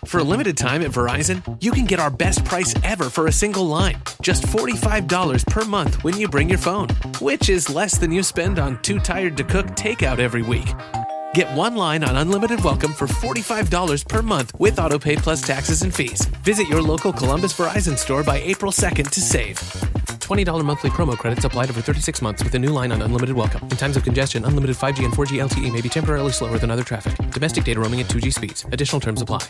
For a limited time at Verizon, you can get our best price ever for a single line. Just $45 per month when you bring your phone, which is less than you spend on Too Tired to Cook takeout every week. Get one line on Unlimited Welcome for $45 per month with AutoPay plus taxes and fees. Visit your local Columbus Verizon store by April 2nd to save. $20 monthly promo credits applied over 36 months with a new line on Unlimited Welcome. In times of congestion, unlimited 5G and 4G LTE may be temporarily slower than other traffic. Domestic data roaming at 2G speeds. Additional terms apply.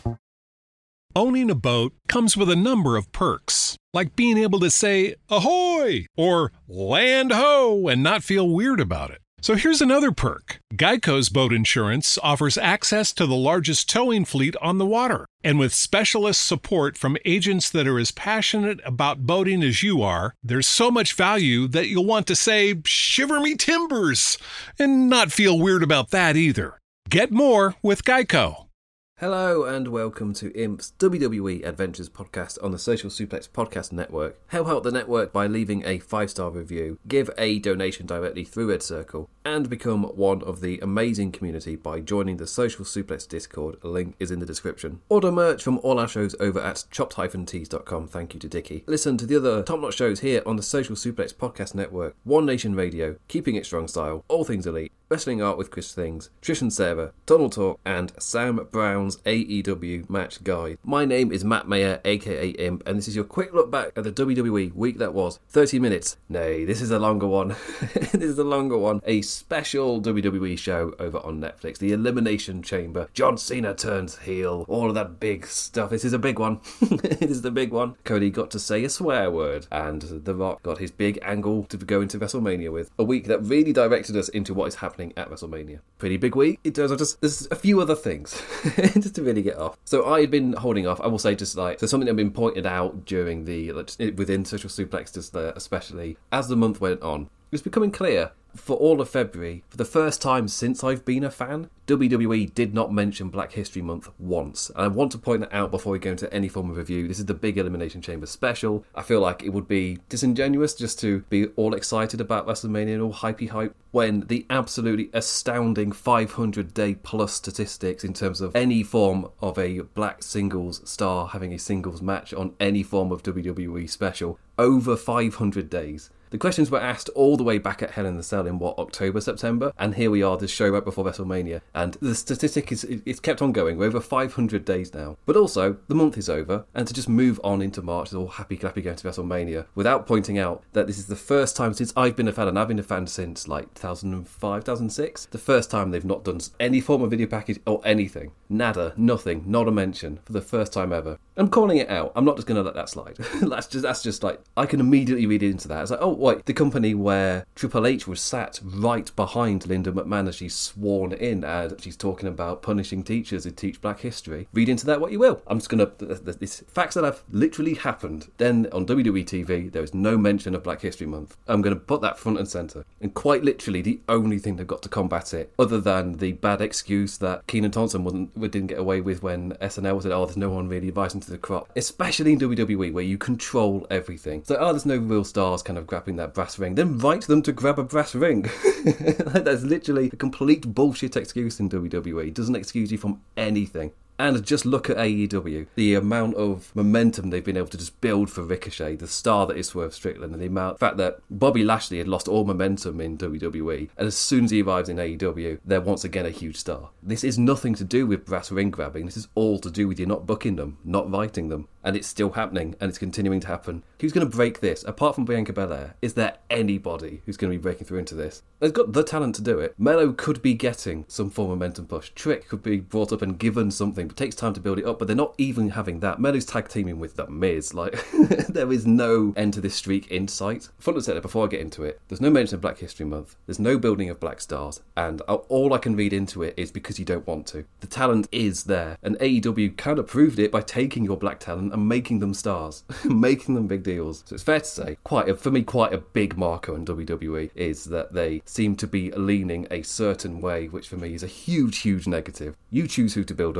Owning a boat comes with a number of perks, like being able to say, ahoy, or land ho, and not feel weird about it. So here's another perk. Geico's boat insurance offers access to the largest towing fleet on the water. And with specialist support from agents that are as passionate about boating as you are, there's so much value that you'll want to say, shiver me timbers, and not feel weird about that either. Get more with Geico. Hello and welcome to IMP's WWE Adventures podcast on the Social Suplex Podcast Network. Help out the network by leaving a 5-star review, give a donation directly through Red Circle, and become one of the amazing community by joining the Social Suplex Discord. A link is in the description. Order merch from all our shows over at chopped-tees.com. Thank you to Dickie. Listen to the other top-notch shows here on the Social Suplex Podcast Network: One Nation Radio, Keeping It Strong Style, All Things Elite, Wrestling Art with Chris Things, Trish and Sarah, Tunnel Talk, and Sam Brown's AEW Match Guide. My name is Matt Mayer, aka Imp, and this is your quick look back at the WWE week that was. 30 minutes. Nay, this is a longer one. This is a longer one. A special WWE show over on Netflix. The Elimination Chamber. John Cena turns heel. All of that big stuff. This is a big one. It is the big one. Cody got to say a swear word, and The Rock got his big angle to go into WrestleMania with. A week that really directed us into what is happening at WrestleMania. Pretty big week. It does. There's a few other things just to really get off. So I had been holding off. I will say so something that had been pointed out during within Social Suplex, especially as the month went on. It was becoming clear for all of February, for the first time since I've been a fan, WWE did not mention Black History Month once. And I want to point that out before we go into any form of review. This is the big Elimination Chamber special. I feel like it would be disingenuous just to be all excited about WrestleMania and all hypey hype when the absolutely astounding 500-day plus statistics in terms of any form of a black singles star having a singles match on any form of WWE special, over 500 days. The questions were asked all the way back at Hell in the Cell in October, September, and here we are, this show right before WrestleMania, and the statistic it's kept on going. We're over 500 days now. But also, the month is over, and to just move on into March, all happy clappy going to WrestleMania, without pointing out that this is the first time since I've been a fan, and I've been a fan since 2005, 2006, the first time they've not done any form of video package or anything. Nada, nothing, not a mention, for the first time ever. I'm calling it out. I'm not just going to let that slide. that's just I can immediately read into that. It's like, oh, wait, the company where Triple H was sat right behind Linda McMahon as she's sworn in and she's talking about punishing teachers who teach black history. Read into that what you will. I'm just going to... This facts that have literally happened. Then on WWE TV, there is no mention of Black History Month. I'm going to put that front and centre. And quite literally, the only thing they've got to combat it, other than the bad excuse that Kenan Thompson didn't get away with when SNL said, oh, there's no one really rising to the crop. Especially in WWE, where you control everything. So, there's no real stars kind of grabbing that brass ring. Then invite them to grab a brass ring. That's literally a complete bullshit excuse in WWE. It doesn't excuse you from anything. And just look at AEW, the amount of momentum they've been able to just build for Ricochet, the star that is Swerve Strickland, and the fact that Bobby Lashley had lost all momentum in WWE, and as soon as he arrives in AEW, they're once again a huge star. This is nothing to do with brass ring grabbing, this is all to do with you not booking them, not writing them, and it's still happening, and it's continuing to happen. Who's going to break this? Apart from Bianca Belair, is there anybody who's going to be breaking through into this? They've got the talent to do it. Melo could be getting some form of momentum push. Trick could be brought up and given something. It takes time to build it up, but they're not even having that. Melo's tag teaming with The Miz. There is no end to this streak in sight. Front and centre, before I get into it, there's no mention of Black History Month. There's no building of black stars. And all I can read into it is because you don't want to. The talent is there. And AEW kind of proved it by taking your black talent and making them stars. Making them big deals. So it's fair to say, quite a big marker in WWE is that they seem to be leaning a certain way, which for me is a huge, huge negative. You choose who to build up, you choose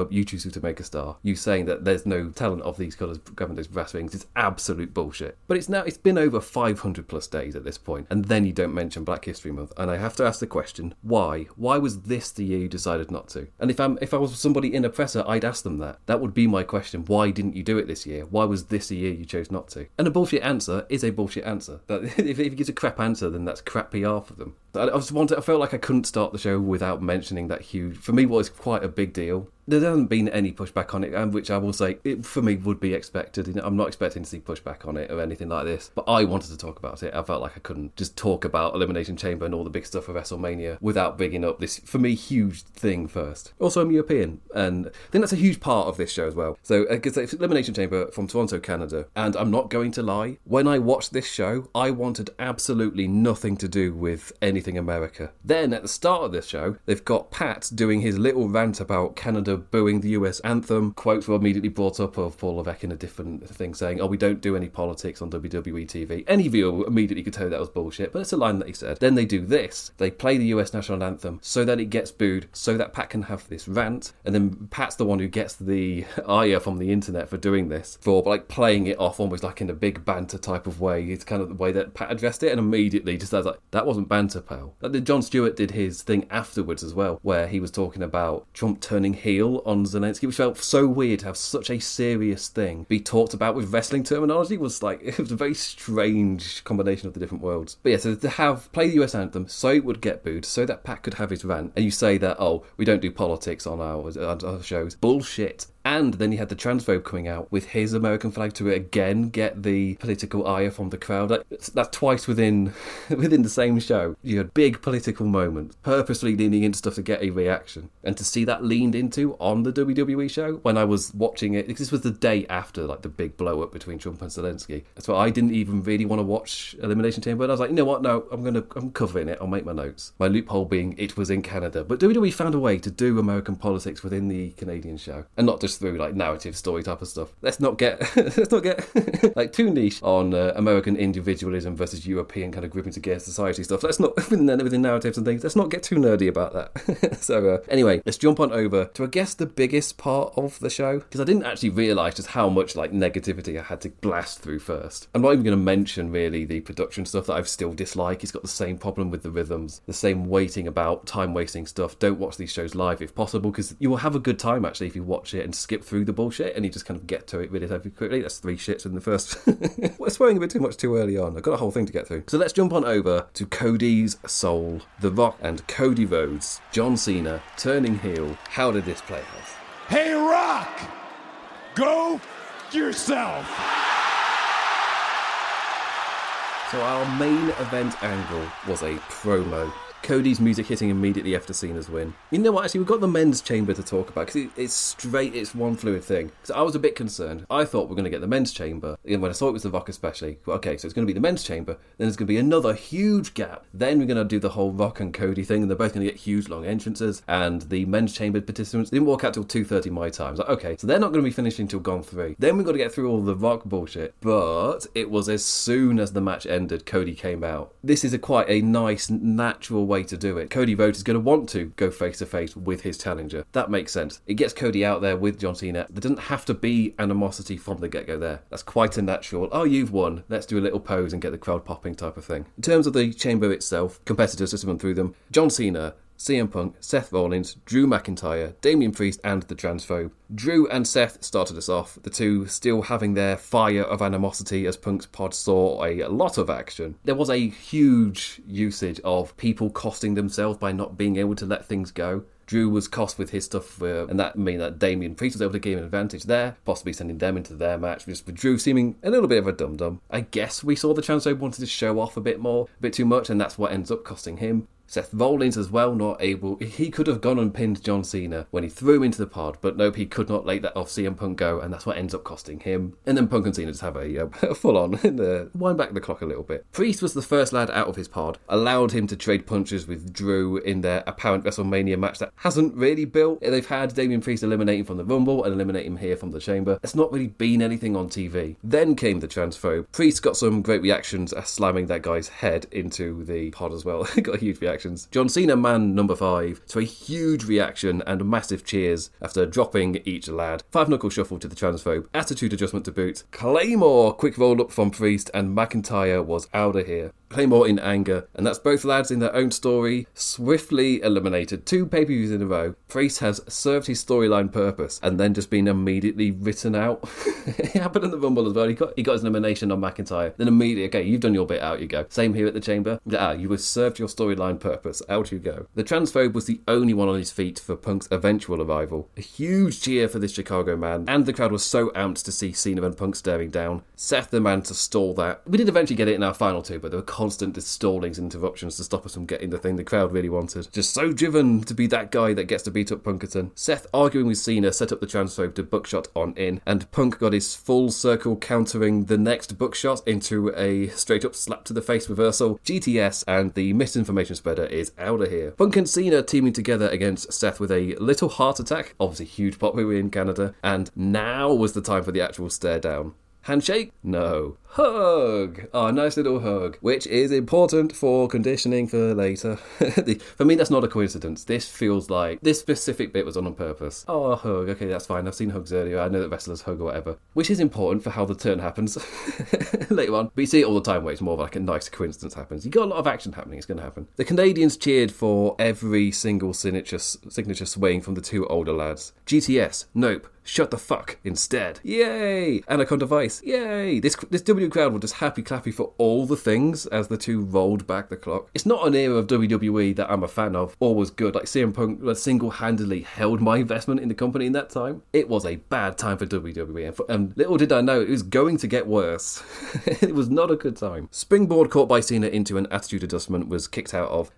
you to make a star. You saying that there's no talent of these colours grabbing those brass rings is absolute bullshit. But it's been over 500 plus days at this point, and then you don't mention Black History Month. And I have to ask the question, why? Why was this the year you decided not to? And if I was somebody in a presser, I'd ask them that. That would be my question. Why didn't you do it this year? Why was this a year you chose not to? And a bullshit answer is a bullshit answer. If he gives a crap answer, then that's crap PR for them. I felt like I couldn't start the show without mentioning that huge, for me, what is quite a big deal. There hasn't been any pushback on it, and which I will say, it, for me, would be expected. I'm not expecting to see pushback on it or anything like this, but I wanted to talk about it. I felt like I couldn't just talk about Elimination Chamber and all the big stuff of WrestleMania without bringing up this, for me, huge thing first. Also, I'm European, and I think that's a huge part of this show as well. So, it's Elimination Chamber from Toronto, Canada, and I'm not going to lie, when I watched this show, I wanted absolutely nothing to do with anything America. Then, at the start of this show, they've got Pat doing his little rant about Canada booing the US anthem. Quotes were immediately brought up of Paul Levesque in a different thing saying, we don't do any politics on WWE TV. Any viewer immediately could tell that was bullshit, but it's a line that he said. Then they do this. They play the US national anthem so that it gets booed, so that Pat can have this rant, and then Pat's the one who gets the ire from the internet for doing this, for like playing it off almost like in a big banter type of way. It's kind of the way that Pat addressed it, and immediately just says like, that wasn't banter, pal. Like, Jon Stewart did his thing afterwards as well, where he was talking about Trump turning heel on Zelensky, which felt so weird to have such a serious thing be talked about with wrestling terminology. It was a very strange combination of the different worlds. But yeah, so to play the US anthem so it would get booed, so that Pat could have his rant, and you say that, we don't do politics on our shows. Bullshit. And then you had the transphobe coming out with his American flag to again get the political ire from the crowd. That's twice within the same show. You had big political moments, purposely leaning into stuff to get a reaction. And to see that leaned into on the WWE show, when I was watching it, because this was the day after the big blow-up between Trump and Zelensky. So I didn't even really want to watch Elimination Chamber. And I was like, you know what? No, I'm covering it. I'll make my notes. My loophole being it was in Canada. But WWE found a way to do American politics within the Canadian show. And not just through narrative story type of stuff. Let's not get too niche on American individualism versus European kind of grouping together society stuff. Let's not within narratives and things. Let's not get too nerdy about that. So anyway, let's jump on over to I guess the biggest part of the show, because I didn't actually realise just how much negativity I had to blast through first. I'm not even going to mention really the production stuff that I still dislike. It's got the same problem with the rhythms, the same waiting about, time wasting stuff. Don't watch these shows live if possible, because you will have a good time actually if you watch it and skip through the bullshit and you just kind of get to it really quickly. That's 3 shits in the first. We're swearing a bit too much too early on. I've got a whole thing to get through. So let's jump on over to Cody's Soul, The Rock and Cody Rhodes, John Cena turning heel. How did this play out? Hey Rock, go yourself. So our main event angle was a promo. Cody's music hitting immediately after Cena's win. You know what, actually, we've got the men's chamber to talk about, because it's one fluid thing. So I was a bit concerned. I thought we were going to get the men's chamber, and when I saw it was The Rock especially, okay, so it's going to be the men's chamber, then there's going to be another huge gap. Then we're going to do the whole Rock and Cody thing, and they're both going to get huge long entrances, and the men's chamber participants didn't walk out till 2:30 my time. I was like, okay, so they're not going to be finishing till gone 3. Then we've got to get through all the Rock bullshit. But it was as soon as the match ended, Cody came out. This is quite a nice, natural way to do it. Cody Rhodes is going to want to go face to face with his challenger. That makes sense. It gets Cody out there with John Cena. There doesn't have to be animosity from the get-go there. That's quite a natural, you've won, let's do a little pose and get the crowd popping type of thing. In terms of the chamber itself, competitors, just to run through them, John Cena, CM Punk, Seth Rollins, Drew McIntyre, Damian Priest and the Transphobe. Drew and Seth started us off, the two still having their fire of animosity as Punk's pod saw a lot of action. There was a huge usage of people costing themselves by not being able to let things go. Drew was cost with his stuff, and that meant that Damian Priest was able to gain an advantage there, possibly sending them into their match, just with Drew seeming a little bit of a dum-dum. I guess we saw the Transphobe wanted to show off a bit more, a bit too much, and that's what ends up costing him. Seth Rollins as well, not able. He could have gone and pinned John Cena when he threw him into the pod, but nope, he could not let that off CM Punk go, and that's what ends up costing him. And then Punk and Cena just have a full-on, wind back the clock a little bit. Priest was the first lad out of his pod, allowed him to trade punches with Drew in their apparent WrestleMania match that hasn't really built. They've had Damian Priest eliminate him from the Rumble and eliminate him here from the Chamber. It's not really been anything on TV. Then came the Transphobe. Priest got some great reactions, slamming that guy's head into the pod as well. Got a huge reaction. reactions. John Cena, man number 5, to a huge reaction and massive cheers after dropping each lad. 5-knuckle shuffle to the transphobe, attitude adjustment to boot. Claymore, quick roll up from Priest, and McIntyre was out of here. Claymore in anger, and that's both lads in their own story, swiftly eliminated 2 pay-per-views in a row. Priest has served his storyline purpose and then just been immediately written out. It happened in the Rumble as well. He got his elimination on McIntyre, then immediately, okay, you've done your bit, out you go. Same here at the Chamber. You have served your storyline purpose, out you go. The transphobe was the only one on his feet for Punk's eventual arrival. A huge cheer for this Chicago man, and the crowd was so amped to see Cena and Punk staring down. Seth the man to stall that. We did eventually get it in our final 2, but there were constant stallings and interruptions to stop us from getting the thing the crowd really wanted. Just so driven to be that guy that gets to beat up Punkerton. Seth, arguing with Cena, set up the transphobe to buckshot on in, and Punk got his full circle countering the next buckshot into a straight up slap to the face reversal. GTS, and the misinformation spreader is out of here. Punk and Cena teaming together against Seth with a little heart attack, obviously huge pop we were in Canada, and now was the time for the actual stare down. Handshake? No. Hug! Oh, nice little hug, which is important for conditioning for later. For me, that's not a coincidence. This feels like this specific bit was on purpose. Oh, a hug. Okay, that's fine. I've seen hugs earlier. I know that wrestlers hug or whatever, which is important for how the turn happens later on. But you see it all the time where it's more like a nice coincidence happens. You got a lot of action happening. It's going to happen. The Canadians cheered for every single signature swing from the 2 older lads. GTS. Nope. Shut the fuck instead. Yay! Anaconda Vice. Yay! This W crowd were just happy clappy for all the things as the 2 rolled back the clock. It's not an era of WWE that I'm a fan of or was good. Like CM Punk single-handedly held my investment in the company in that time. It was a bad time for WWE, and little did I know it was going to get worse. It was not a good time. Springboard caught by Cena into an attitude adjustment was kicked out of.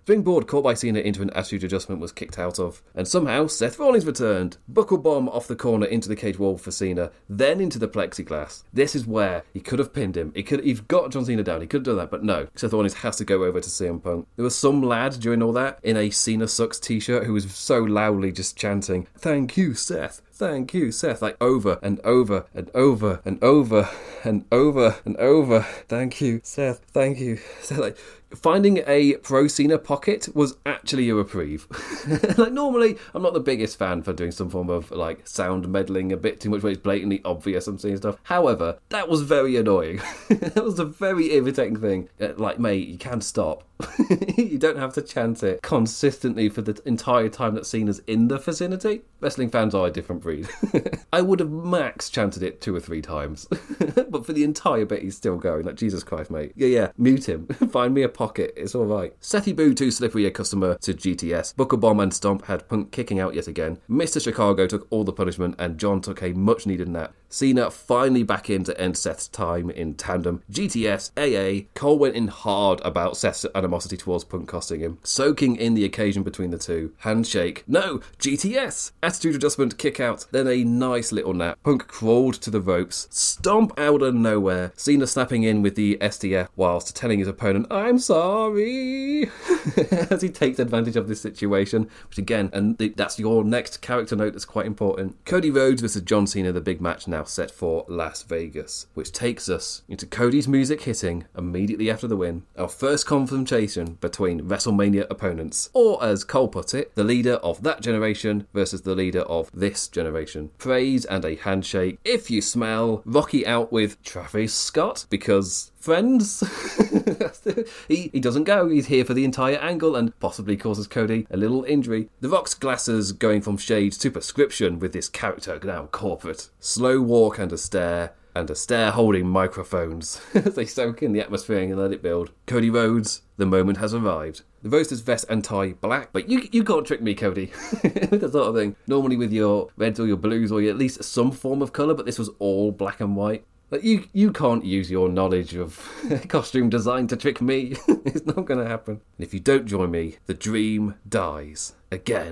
And somehow Seth Rollins returned. Buckle bomb off the corner into the cage wall for Cena, then into the plexiglass. This is where he could have pinned him. He's got John Cena down. He could have done that, but no. Seth Rollins has to go over to CM Punk. There was some lad during all that in a Cena Sucks t-shirt who was so loudly just chanting, "Thank you, Seth. Thank you, Seth," like over and over and over and over and over and over. Thank you, Seth. Thank you, Seth. Like, finding a pro Cena pocket was actually a reprieve. Like, normally, I'm not the biggest fan for doing some form of like sound meddling a bit too much where it's blatantly obvious I'm seeing stuff. However, that was very annoying. That was a very irritating thing. Like, mate, you can stop. You don't have to chant it consistently for the entire time that Cena's in the vicinity. Wrestling fans are a different breed. I would have max chanted it 2 or 3 times. But for the entire bit, he's still going. Like, Jesus Christ, mate. Yeah, mute him. Find me a pocket. It's all right. Sethy Boo, too slippery a customer to GTS. Booker Bomb and Stomp had Punk kicking out yet again. Mr. Chicago took all the punishment, and John took a much-needed nap. Cena finally back in to end Seth's time in tandem. GTS, AA, Cole went in hard about Seth's animosity towards Punk costing him, soaking in the occasion between the 2. Handshake. No! GTS! Attitude adjustment, kick out, then a nice little nap. Punk crawled to the ropes. Stomp out of nowhere. Cena snapping in with the STF whilst telling his opponent, "I'm sorry," as he takes advantage of this situation, which again, and that's your next character note that's quite important. Cody Rhodes versus John Cena, the big match now set for Las Vegas, which takes us into Cody's music hitting immediately after the win. Our first confrontation between WrestleMania opponents, or as Cole put it, the leader of that generation versus the leader of this generation. Praise and a handshake. If you smell, Rocky out with Travis Scott, because friends. He doesn't go. He's here for the entire angle and possibly causes Cody a little injury. The Rock's glasses going from shade to prescription with this character now corporate. Slow walk and a stare holding microphones as they soak in the atmosphere and let it build. Cody Rhodes, the moment has arrived. The Roasters vest and tie black, but you can't trick me, Cody. That sort of thing. Normally with your reds or your blues or at least some form of colour, but this was all black and white. Like, you can't use your knowledge of costume design to trick me. It's not going to happen. And if you don't join me, the dream dies. Again.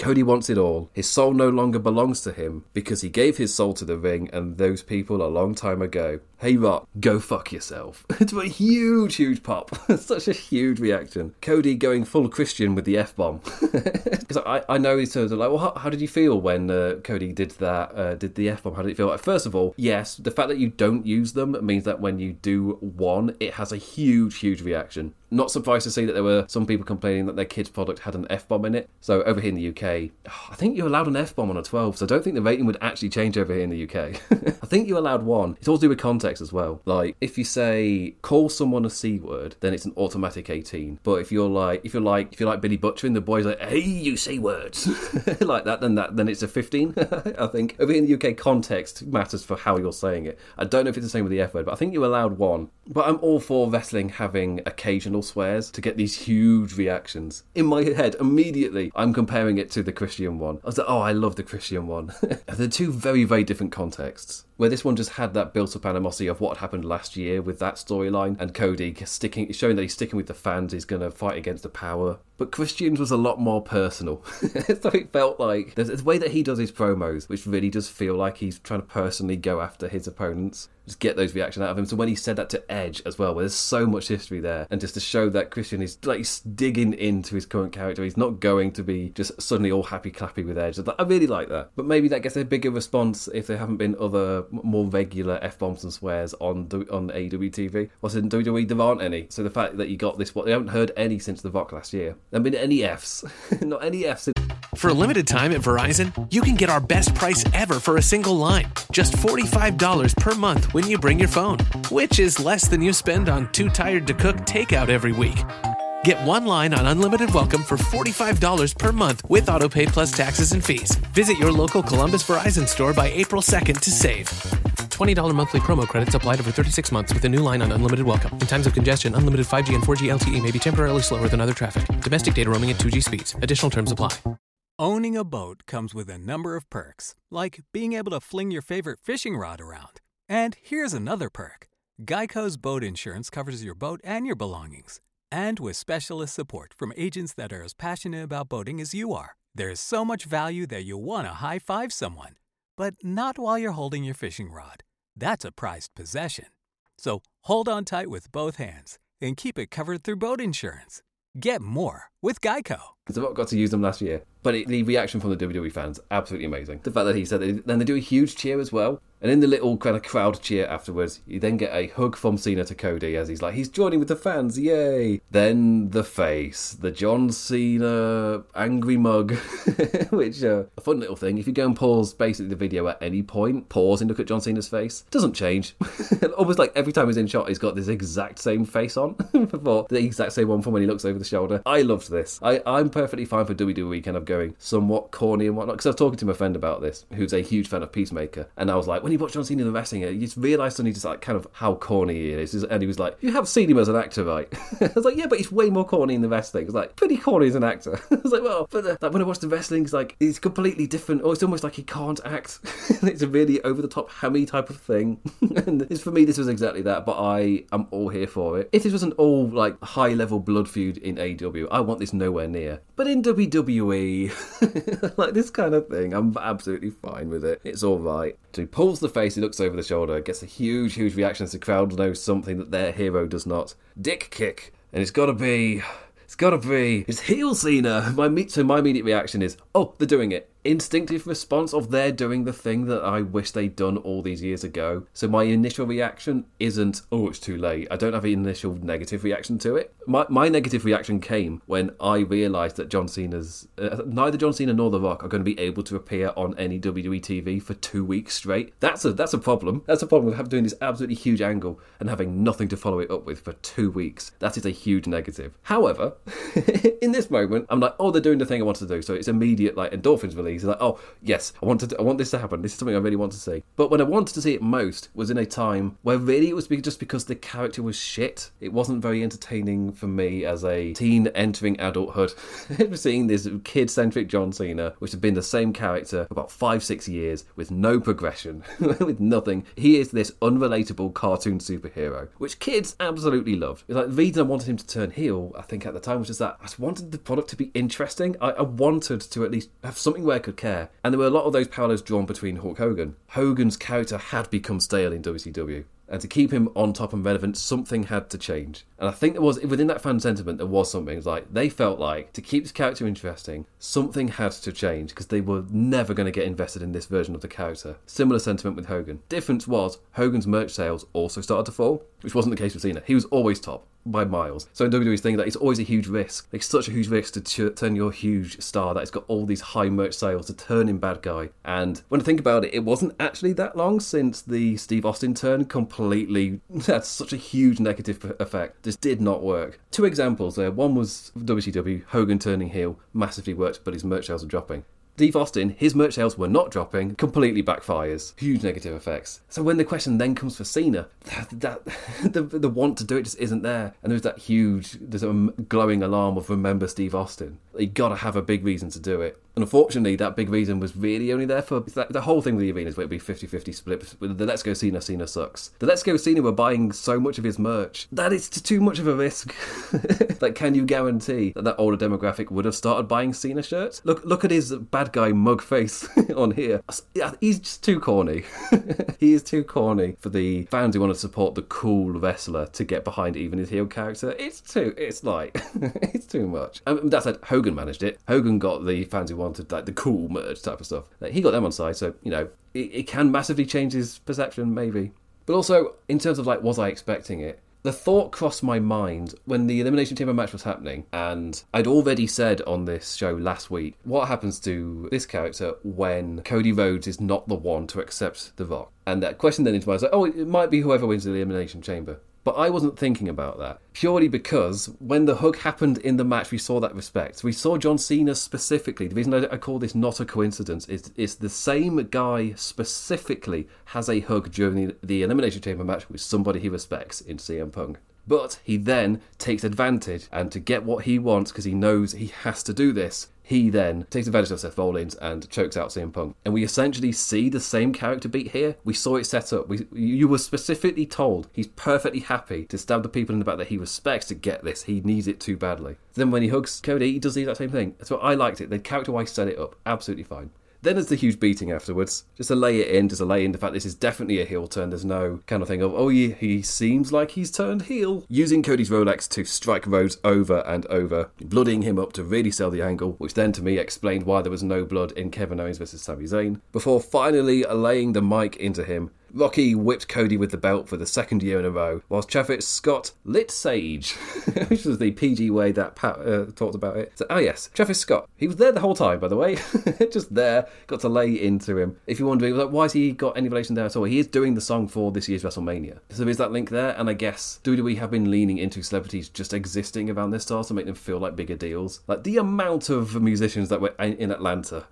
Cody wants it all. His soul no longer belongs to him because he gave his soul to the ring and those people a long time ago. Hey Rock, go fuck yourself. It's a huge, huge pop. Such a huge reaction. Cody going full Christian with the F-bomb. Because I know he's sort of like, well, how did you feel when Cody did that, did the F-bomb? How did it feel? First of all, yes, the fact that you don't use them means that when you do one, it has a huge, huge reaction. Not surprised to see that there were some people complaining that their kids' product had an F-bomb in it. So over here in the UK, I think you're allowed an F-bomb on a 12, so I don't think the rating would actually change over here in the UK. I think you're allowed one. It's all to do with context as well. Like, if you say, call someone a C-word, then it's an automatic 18. But if you're like Billy Butcher and the boy's like, hey, you say words, like that, then it's a 15, I think. Over here in the UK, context matters for how you're saying it. I don't know if it's the same with the F-word, but I think you're allowed one. But I'm all for wrestling having occasional swears to get these huge reactions. In my head, immediately, I'm comparing it to the Christian one. I was like, oh, I love the Christian one. They're two very, very different contexts. Where this one just had that built-up animosity of what happened last year with that storyline, and Cody showing that he's sticking with the fans, he's going to fight against the power. But Christian's was a lot more personal. So it felt like there's a way that he does his promos, which really does feel like he's trying to personally go after his opponents. Just get those reactions out of him. So when he said that to Edge as well, where there's so much history there, and just to show that Christian is like digging into his current character, he's not going to be just suddenly all happy clappy with Edge. I really like that. But maybe that gets a bigger response if there haven't been other more regular F-bombs and swears on AEW TV. Whilst in WWE there aren't any. So the fact that you got this, they haven't heard any since The Rock last year. There haven't been any Fs. Not any Fs. For a limited time at Verizon, you can get our best price ever for a single line. Just $45 per month when you bring your phone, which is less than you spend on Too Tired to Cook takeout every week. Get one line on Unlimited Welcome for $45 per month with AutoPay plus taxes and fees. Visit your local Columbus Verizon store by April 2nd to save. $20 monthly promo credits applied over 36 months with a new line on Unlimited Welcome. In times of congestion, unlimited 5G and 4G LTE may be temporarily slower than other traffic. Domestic data roaming at 2G speeds. Additional terms apply. Owning a boat comes with a number of perks, like being able to fling your favorite fishing rod around. And here's another perk. Geico's boat insurance covers your boat and your belongings. And with specialist support from agents that are as passionate about boating as you are, there's so much value that you'll want to high-five someone. But not while you're holding your fishing rod. That's a prized possession. So hold on tight with both hands and keep it covered through boat insurance. Get more with Geico. The Rock got to use them last year. But the reaction from the WWE fans, absolutely amazing. The fact that he said that, then they do a huge cheer as well. And in the little kind of crowd cheer afterwards, you then get a hug from Cena to Cody as he's joining with the fans, yay! Then the face, the John Cena angry mug, which, a fun little thing. If you go and pause basically the video at any point, pause and look at John Cena's face, doesn't change. Almost like every time he's in shot, he's got this exact same face on, before the exact same one from when he looks over the shoulder. I loved this. I'm perfectly fine for WWE kind of going somewhat corny and whatnot, because I was talking to my friend about this, who's a huge fan of Peacemaker, and I was like, when you watch John Cena in the wrestling, you just realise suddenly just like kind of how corny he is. And he was like, you have seen him as an actor, right? I was like, yeah, but he's way more corny in the wrestling. It's like, pretty corny as an actor. I was like, well, but like when I watch the wrestling, it's like, it's completely different, or it's almost like he can't act. It's a really over-the-top hammy type of thing. And for me, this was exactly that, but I am all here for it. If this was an all like high-level blood feud in AEW, I want this nowhere near. But in WWE, like this kind of thing, I'm absolutely fine with it. It's all right. So he pulls the face, he looks over the shoulder, gets a huge, huge reaction as the crowd knows something that their hero does not. Dick kick. And it's got to be his heel Cena. My immediate reaction is, oh, they're doing it. Instinctive response of they're doing the thing that I wish they'd done all these years ago. So my initial reaction isn't, oh, it's too late. I don't have an initial negative reaction to it. My negative reaction came when I realised that John Cena's... neither John Cena nor The Rock are going to be able to appear on any WWE TV for 2 weeks straight. That's a problem. That's a problem with doing this absolutely huge angle and having nothing to follow it up with for 2 weeks. That is a huge negative. However, in this moment, I'm like, oh, they're doing the thing I want to do. So it's immediate like endorphins release. He's like, oh, yes, I want this to happen. This is something I really want to see. But when I wanted to see it most was in a time where really it was just because the character was shit. It wasn't very entertaining for me as a teen entering adulthood. Seeing this kid-centric John Cena, which had been the same character for about 5-6 years with no progression, with nothing. He is this unrelatable cartoon superhero, which kids absolutely loved. It's like the reason I wanted him to turn heel, I think at the time, was just that I just wanted the product to be interesting. I wanted to at least have something where I could care. And there were a lot of those parallels drawn between Hulk Hogan. Hogan's character had become stale in WCW. And to keep him on top and relevant, something had to change. And I think there was, within that fan sentiment, there was something. It was like, they felt like, to keep this character interesting, something had to change, because they were never going to get invested in this version of the character. Similar sentiment with Hogan. Difference was, Hogan's merch sales also started to fall, which wasn't the case with Cena. He was always top, by miles. So in WWE's thing, that it's always a huge risk. It's such a huge risk to turn your huge star that it's got all these high merch sales to turn him bad guy. And when I think about it, it wasn't actually that long since the Steve Austin turn completely had such a huge negative effect. This did not work. 2 examples there. One was WCW, Hogan turning heel, massively worked, but his merch sales were dropping. Steve Austin, his merch sales were not dropping, completely backfires. Huge negative effects. So when the question then comes for Cena, the want to do it just isn't there. And there's a glowing alarm of remember Steve Austin. You gotta have a big reason to do it. And unfortunately, that big reason was really only there for... The whole thing with the arena is where it'd be 50-50 split. With the Let's Go Cena sucks. The Let's Go Cena were buying so much of his merch. That is too much of a risk. Like, can you guarantee that older demographic would have started buying Cena shirts? Look at his bad guy mug face on here. He's just too corny. He is too corny for the fans who want to support the cool wrestler to get behind even his heel character. It's too much. That said, Hogan managed it. Hogan got the fans who wanted like the cool merch type of stuff. He got them on side, so it can massively change his perception, maybe. But also, in terms of was I expecting it? The thought crossed my mind when the Elimination Chamber match was happening, and I'd already said on this show last week, what happens to this character when Cody Rhodes is not the one to accept The Rock? And that question then into my mind was like, oh, it might be whoever wins the Elimination Chamber. But I wasn't thinking about that, purely because when the hug happened in the match, we saw that respect. We saw John Cena specifically. The reason I call this not a coincidence is it's the same guy specifically has a hug during the Elimination Chamber match with somebody he respects in CM Punk. But he then takes advantage, and to get what he wants, because he knows he has to do this, he then takes advantage of Seth Rollins and chokes out CM Punk. And we essentially see the same character beat here. We saw it set up. You were specifically told he's perfectly happy to stab the people in the back that he respects to get this. He needs it too badly. Then when he hugs Cody, he does the exact same thing. That's what I liked it. The character-wise set it up. Absolutely fine. Then there's the huge beating afterwards. Just to lay in the fact this is definitely a heel turn. There's no kind of thing of, oh, he seems like he's turned heel. Using Cody's Rolex to strike Rhodes over and over, bloodying him up to really sell the angle, which then to me explained why there was no blood in Kevin Owens versus Sami Zayn. Before finally laying the mic into him, Rocky whipped Cody with the belt for the second year in a row, whilst Travis Scott lit Sage, which was the PG way that Pat talked about it. So, yes, Travis Scott. He was there the whole time, by the way. Just there, got to lay into him. If you're wondering, why has he got any relation there at all? He is doing the song for this year's WrestleMania. So is that link there? And I guess WWE have been leaning into celebrities just existing around this star to make them feel like bigger deals. Like the amount of musicians that were in Atlanta.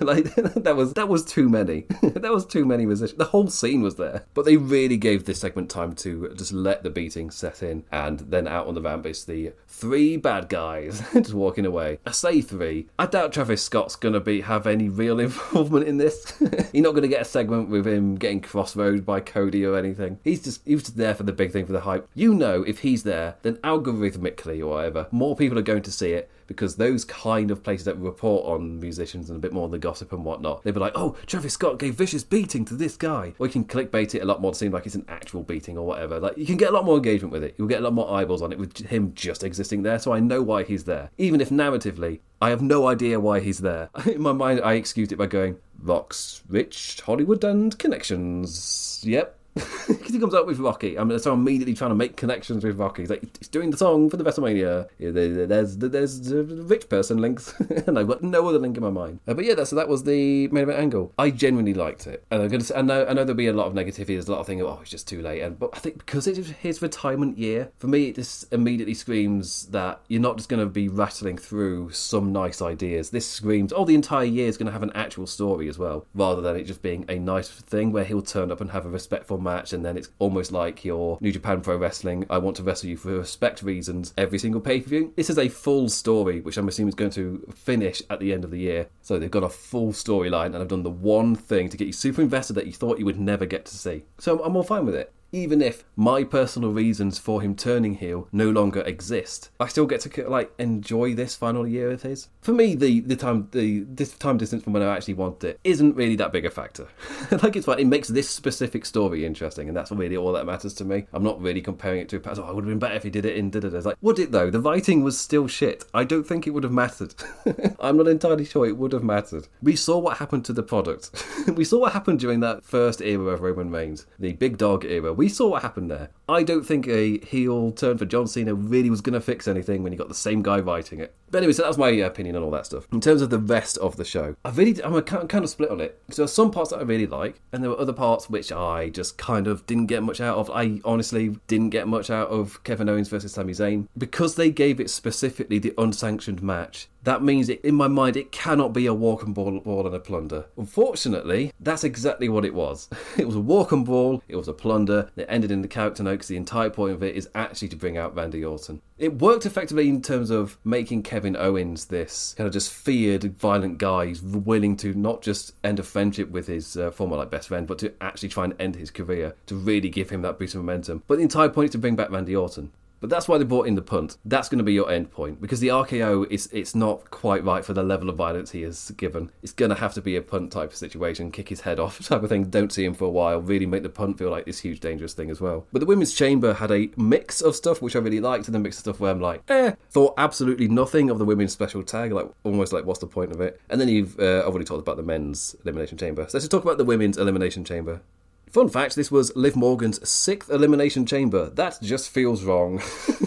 that was too many. That was too many musicians. The whole scene was there. But they really gave this segment time to just let the beating set in, and then out on the ramp it's the 3 bad guys just walking away. I say 3. I doubt Travis Scott's gonna have any real involvement in this. You're not gonna get a segment with him getting crossroads by Cody or anything. He was just there for the big thing, for the hype. If he's there, then algorithmically or whatever, more people are going to see it, because those kind of places that report on musicians and a bit more of the gossip and whatnot, they'd be like, oh, Travis Scott gave vicious beating to this guy. Or you can clickbait it a lot more to seem like it's an actual beating or whatever. Like, you can get a lot more engagement with it. You'll get a lot more eyeballs on it with him just existing there, so I know why he's there. Even if narratively, I have no idea why he's there. In my mind, I excused it by going, Rock's rich, Hollywood and connections. Yep. Because he comes up with Rocky. So I'm immediately trying to make connections with Rocky. He's like, he's doing the song for the WrestleMania. There's the rich person links, and I've got no other link in my mind. But yeah, that was the main event angle. I genuinely liked it, and I know there'll be a lot of negativity. There's a lot of things. Oh, it's just too late. But I think because it's his retirement year, for me, it just immediately screams that you're not just going to be rattling through some nice ideas. This screams, the entire year is going to have an actual story as well, rather than it just being a nice thing where he'll turn up and have a respectful match, and then it's almost like your New Japan Pro Wrestling, I want to wrestle you for respect reasons every single pay-per-view. This is a full story, which I'm assuming is going to finish at the end of the year. So they've got a full storyline, and I've done the one thing to get you super invested that you thought you would never get to see. So I'm all fine with it. Even if my personal reasons for him turning heel no longer exist, I still get to enjoy this final year of his. For me, this time distance from when I actually want it isn't really that big a factor. It's fine. It makes this specific story interesting, and that's really all that matters to me. I'm not really comparing it to it would have been better if he did it in da-da-da. It's like, would it though? The writing was still shit. I don't think it would have mattered. I'm not entirely sure it would have mattered. We saw what happened to the product. We saw what happened during that first era of Roman Reigns, the big dog era. We saw what happened there. I don't think a heel turn for John Cena really was going to fix anything when you got the same guy writing it. But anyway, so that was my opinion on all that stuff. In terms of the rest of the show, I'm kind of split on it. So there are some parts that I really like, and there were other parts which I just kind of didn't get much out of. I honestly didn't get much out of Kevin Owens versus Sami Zayn. Because they gave it specifically the unsanctioned match, that means, in my mind, it cannot be a walk and brawl and a plunder. Unfortunately, that's exactly what it was. It was a walk and brawl, it was a plunder, it ended in the character note because the entire point of it is actually to bring out Randy Orton. It worked effectively in terms of making Kevin Owens this kind of just feared, violent guy who's willing to not just end a friendship with his former best friend, but to actually try and end his career, to really give him that boost of momentum. But the entire point is to bring back Randy Orton. But that's why they brought in the punt. That's going to be your end point. Because the RKO, it's not quite right for the level of violence he has given. It's going to have to be a punt type of situation, kick his head off type of thing, don't see him for a while, really make the punt feel like this huge dangerous thing as well. But the Women's Chamber had a mix of stuff which I really liked, and a mix of stuff where I'm like, thought absolutely nothing of the Women's Special Tag, almost like what's the point of it? And then I've already talked about the Men's Elimination Chamber. So let's just talk about the Women's Elimination Chamber. Fun fact, this was Liv Morgan's 6th Elimination Chamber. That just feels wrong.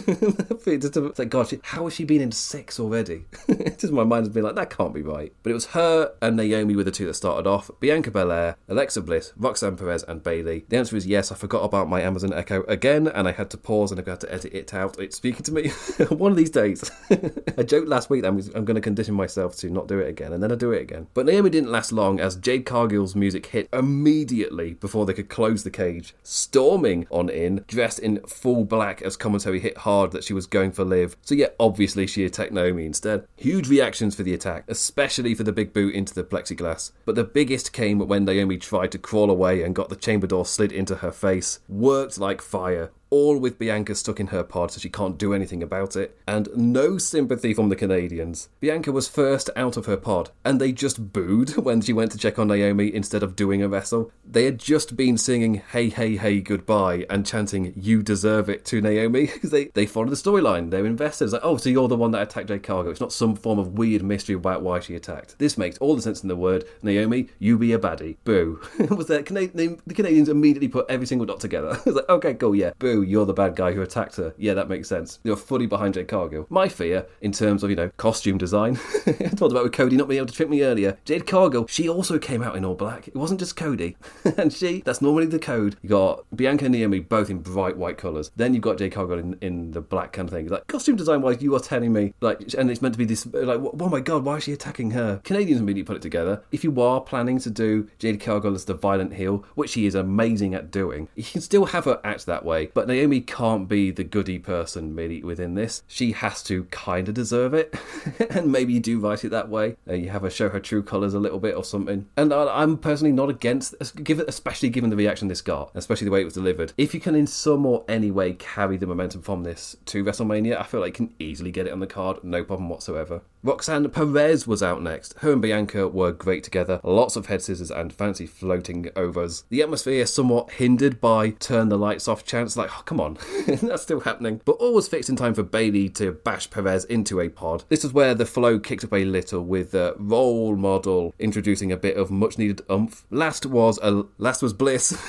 It's like, God, how has she been in 6 already? Just my mind has been like, that can't be right. But it was her and Naomi were the two that started off. Bianca Belair, Alexa Bliss, Roxanne Perez and Bayley. The answer is yes, I forgot about my Amazon Echo again, and I had to pause and I had to edit it out. It's speaking to me. One of these days. I joked last week that I'm going to condition myself to not do it again, and then I do it again. But Naomi didn't last long as Jade Cargill's music hit immediately before they could close the cage, storming on in, dressed in full black as commentary hit hard that she was going for Liv. So yeah, obviously she attacked Naomi instead. Huge reactions for the attack, especially for the big boot into the plexiglass. But the biggest came when Naomi tried to crawl away and got the chamber door slid into her face. Worked like fire. All with Bianca stuck in her pod so she can't do anything about it, and no sympathy from the Canadians. Bianca was first out of her pod, and they just booed when she went to check on Naomi instead of doing a wrestle. They had just been singing "Hey, hey, hey, goodbye" and chanting "You deserve it" to Naomi, because they followed the storyline. They're invested. It's like, oh, so you're the one that attacked Jade Cargill. It's not some form of weird mystery about why she attacked. This makes all the sense in the word. Naomi, you be a baddie. Boo. Was that the Canadians immediately put every single dot together. It's like, okay, cool, yeah. Boo. You're the bad guy who attacked her. Yeah, that makes sense. You're fully behind Jade Cargill. My fear, in terms of, costume design, I talked about with Cody not being able to trick me earlier. Jade Cargill, she also came out in all black. It wasn't just Cody. And that's normally the code. You got Bianca and Naomi both in bright white colours. Then you've got Jade Cargill in the black kind of thing. Like, costume design-wise, you are telling me, and it's meant to be this, oh my God, why is she attacking her? Canadians immediately put it together. If you are planning to do Jade Cargill as the violent heel, which she is amazing at doing, you can still have her act that way. But Naomi can't be the goody person really within this. She has to kind of deserve it. And maybe you do write it that way. You have her show her true colours a little bit or something. And I'm personally not against, especially given the reaction this got, especially the way it was delivered. If you can in some or any way carry the momentum from this to WrestleMania, I feel like you can easily get it on the card, no problem whatsoever. Roxanne Perez was out next. Her and Bianca were great together. Lots of head scissors and fancy floating overs. The atmosphere somewhat hindered by turn the lights off chants, like, oh, come on. That's still happening. But all was fixed in time for Bayley to bash Perez into a pod. This is where the flow kicked up a little with Role Model introducing a bit of much needed oomph. Last was Bliss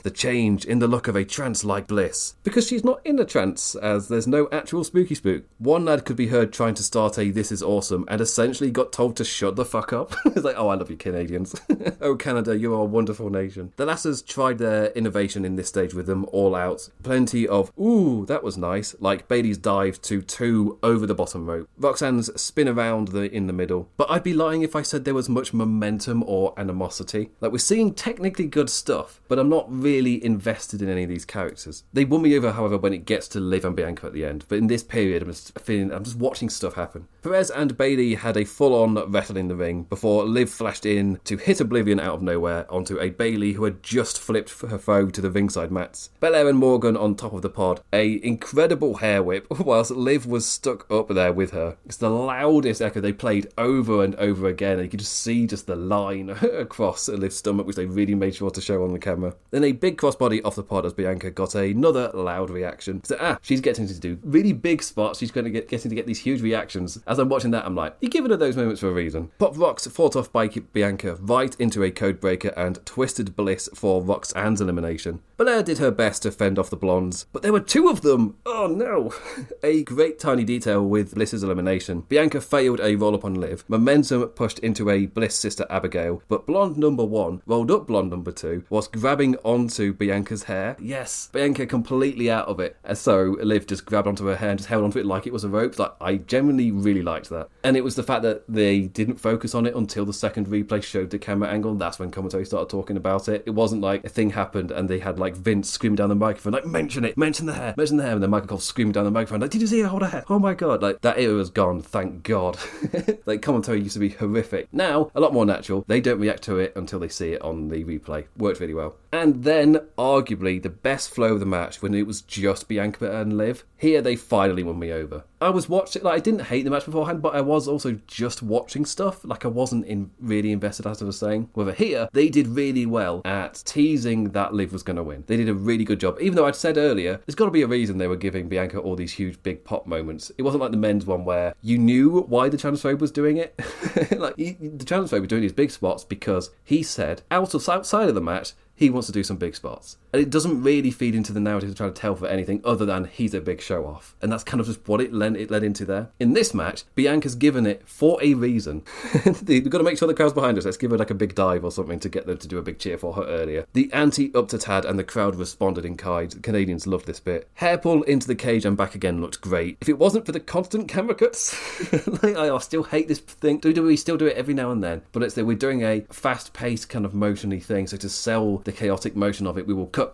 the change in the look of a trance-like Bliss. Because she's not in a trance, as there's no actual spooky spook. One lad could be heard trying to start a "This is awesome" and essentially got told to shut the fuck up. It's like, oh, I love you Canadians. Oh, Canada, you are a wonderful nation. The lasses tried their innovation in this stage with them all out. Plenty of, ooh, that was nice, like Bayley's dive to 2 over the bottom rope. Roxanne's spin around in the middle. But I'd be lying if I said there was much momentum or animosity. Like, we're seeing technically good stuff, but I'm not really invested in any of these characters. They won me over, however, when it gets to Liv and Bianca at the end. But in this period, I'm just watching stuff happen. Perez and Bayley had a full-on wrestle in the ring before Liv flashed in to hit Oblivion out of nowhere onto a Bayley who had just flipped her foe to the ringside mats. Belair and Morgan on top of the pod. A incredible hair whip whilst Liv was stuck up there with her. It's the loudest echo they played over and over again, and you could just see just the line across Liv's stomach, which they really made sure to show on the camera. Then a big crossbody off the pod as Bianca got another loud reaction. So, she's getting to do really big spots. She's going to getting to get these huge reactions. As I'm watching that, I'm like, you're giving her those moments for a reason. Pop Rocks fought off by Bianca right into a code breaker and twisted Bliss for Roxanne's elimination. Belair did her best to fend off the blondes, but there were 2 of them! Oh no! A great tiny detail with Bliss's elimination. Bianca failed a roll-up on Liv. Momentum pushed into a Bliss sister Abigail, but blonde number 1 rolled up blonde number 2 whilst grabbing onto Bianca's hair. Yes, Bianca completely out of it. And so Liv just grabbed onto her hair and just held onto it like it was a rope. Like, I genuinely really liked that. And it was the fact that they didn't focus on it until the second replay showed the camera angle. That's when commentary started talking about it. It wasn't like a thing happened and they had like Vince screaming down the microphone, like, mention the hair, and then Michael Cole screaming down the microphone, like, did you see her hold her hair? Oh my god, like, that era was gone, thank god. Like, commentary used to be horrific. Now, a lot more natural. They don't react to it until they see it on the replay. Worked really well. And then, arguably, the best flow of the match when it was just Bianca and Liv. Here, they finally won me over. I was watching, like, I didn't hate the match beforehand, but I was also just watching stuff. Like, I wasn't really invested, as I was saying. However, here, they did really well at teasing that Liv was going to win. They did a really good job. Even though I'd said earlier, there's got to be a reason they were giving Bianca all these huge, big pop moments. It wasn't like the men's one where you knew why the transphobe was doing it. Like, the transphobe was doing these big spots because he said, outside of the match, he wants to do some big spots. And it doesn't really feed into the narrative to try to tell for anything other than he's a big show-off. And that's kind of just what it led into there. In this match, Bianca's given it for a reason. We've got to make sure the crowd's behind us. Let's give her like a big dive or something to get them to do a big cheer for her earlier. The ante upped a tad and the crowd responded in kind. The Canadians loved this bit. Hair pull into the cage and back again looked great. If it wasn't for the constant camera cuts, like, I still hate this thing. We still do it every now and then. But we're doing a fast-paced kind of motion-y thing. So to sell the chaotic motion of it, we will cut.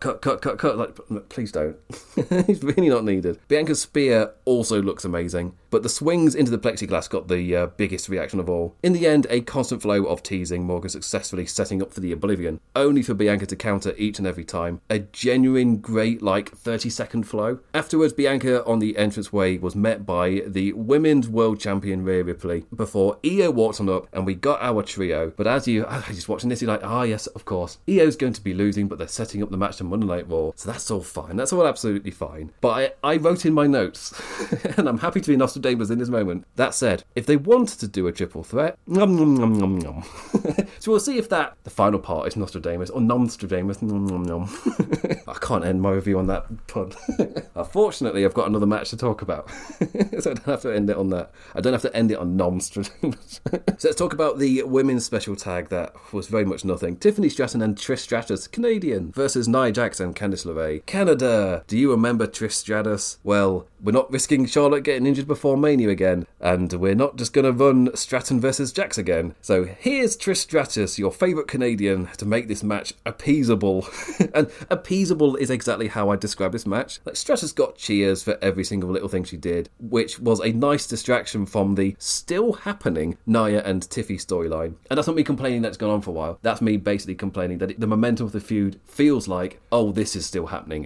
Like, please don't. It's really not needed. Bianca's spear also looks amazing, but the swings into the plexiglass got the biggest reaction of all. In the end, a constant flow of teasing, Morgan successfully setting up for the Oblivion, only for Bianca to counter each and every time. A genuine great, 30-second flow. Afterwards, Bianca on the entranceway was met by the Women's World Champion Rhea Ripley before Io walked on up and we got our trio. But as you're just watching this, you're like, yes, of course. Io's going to be losing, but they're setting up the match to Monday Night Raw, so that's all fine. That's all absolutely fine. But I wrote in my notes, and I'm happy to be Nostradamus in this moment. That said, if they wanted to do a triple threat, nom nom nom nom nom. So we'll see if the final part is Nostradamus or Nomstradamus. Nom nom nom. I can't end my review on that pun. Fortunately, I've got another match to talk about, so I don't have to end it on that. I don't have to end it on Nomstradamus. So let's talk about the women's special tag that was very much nothing. Tiffany Stratton and Trish Stratus, Canadian, versus Nia Jax and Candice LeRae, Canada. Do you remember Trish Stratus? Well, we're not risking Charlotte getting injured before Mania again, and we're not just going to run Stratton versus Jax again. So here's Trish Stratus, your favourite Canadian, to make this match appeasable. And appeasable is exactly how I describe this match. Like, Stratus got cheers for every single little thing she did, which was a nice distraction from the still happening Nia and Tiffy storyline. And that's not me complaining that's gone on for a while. That's me basically complaining that the momentum of the feud feels like, oh, this is still happening, is it?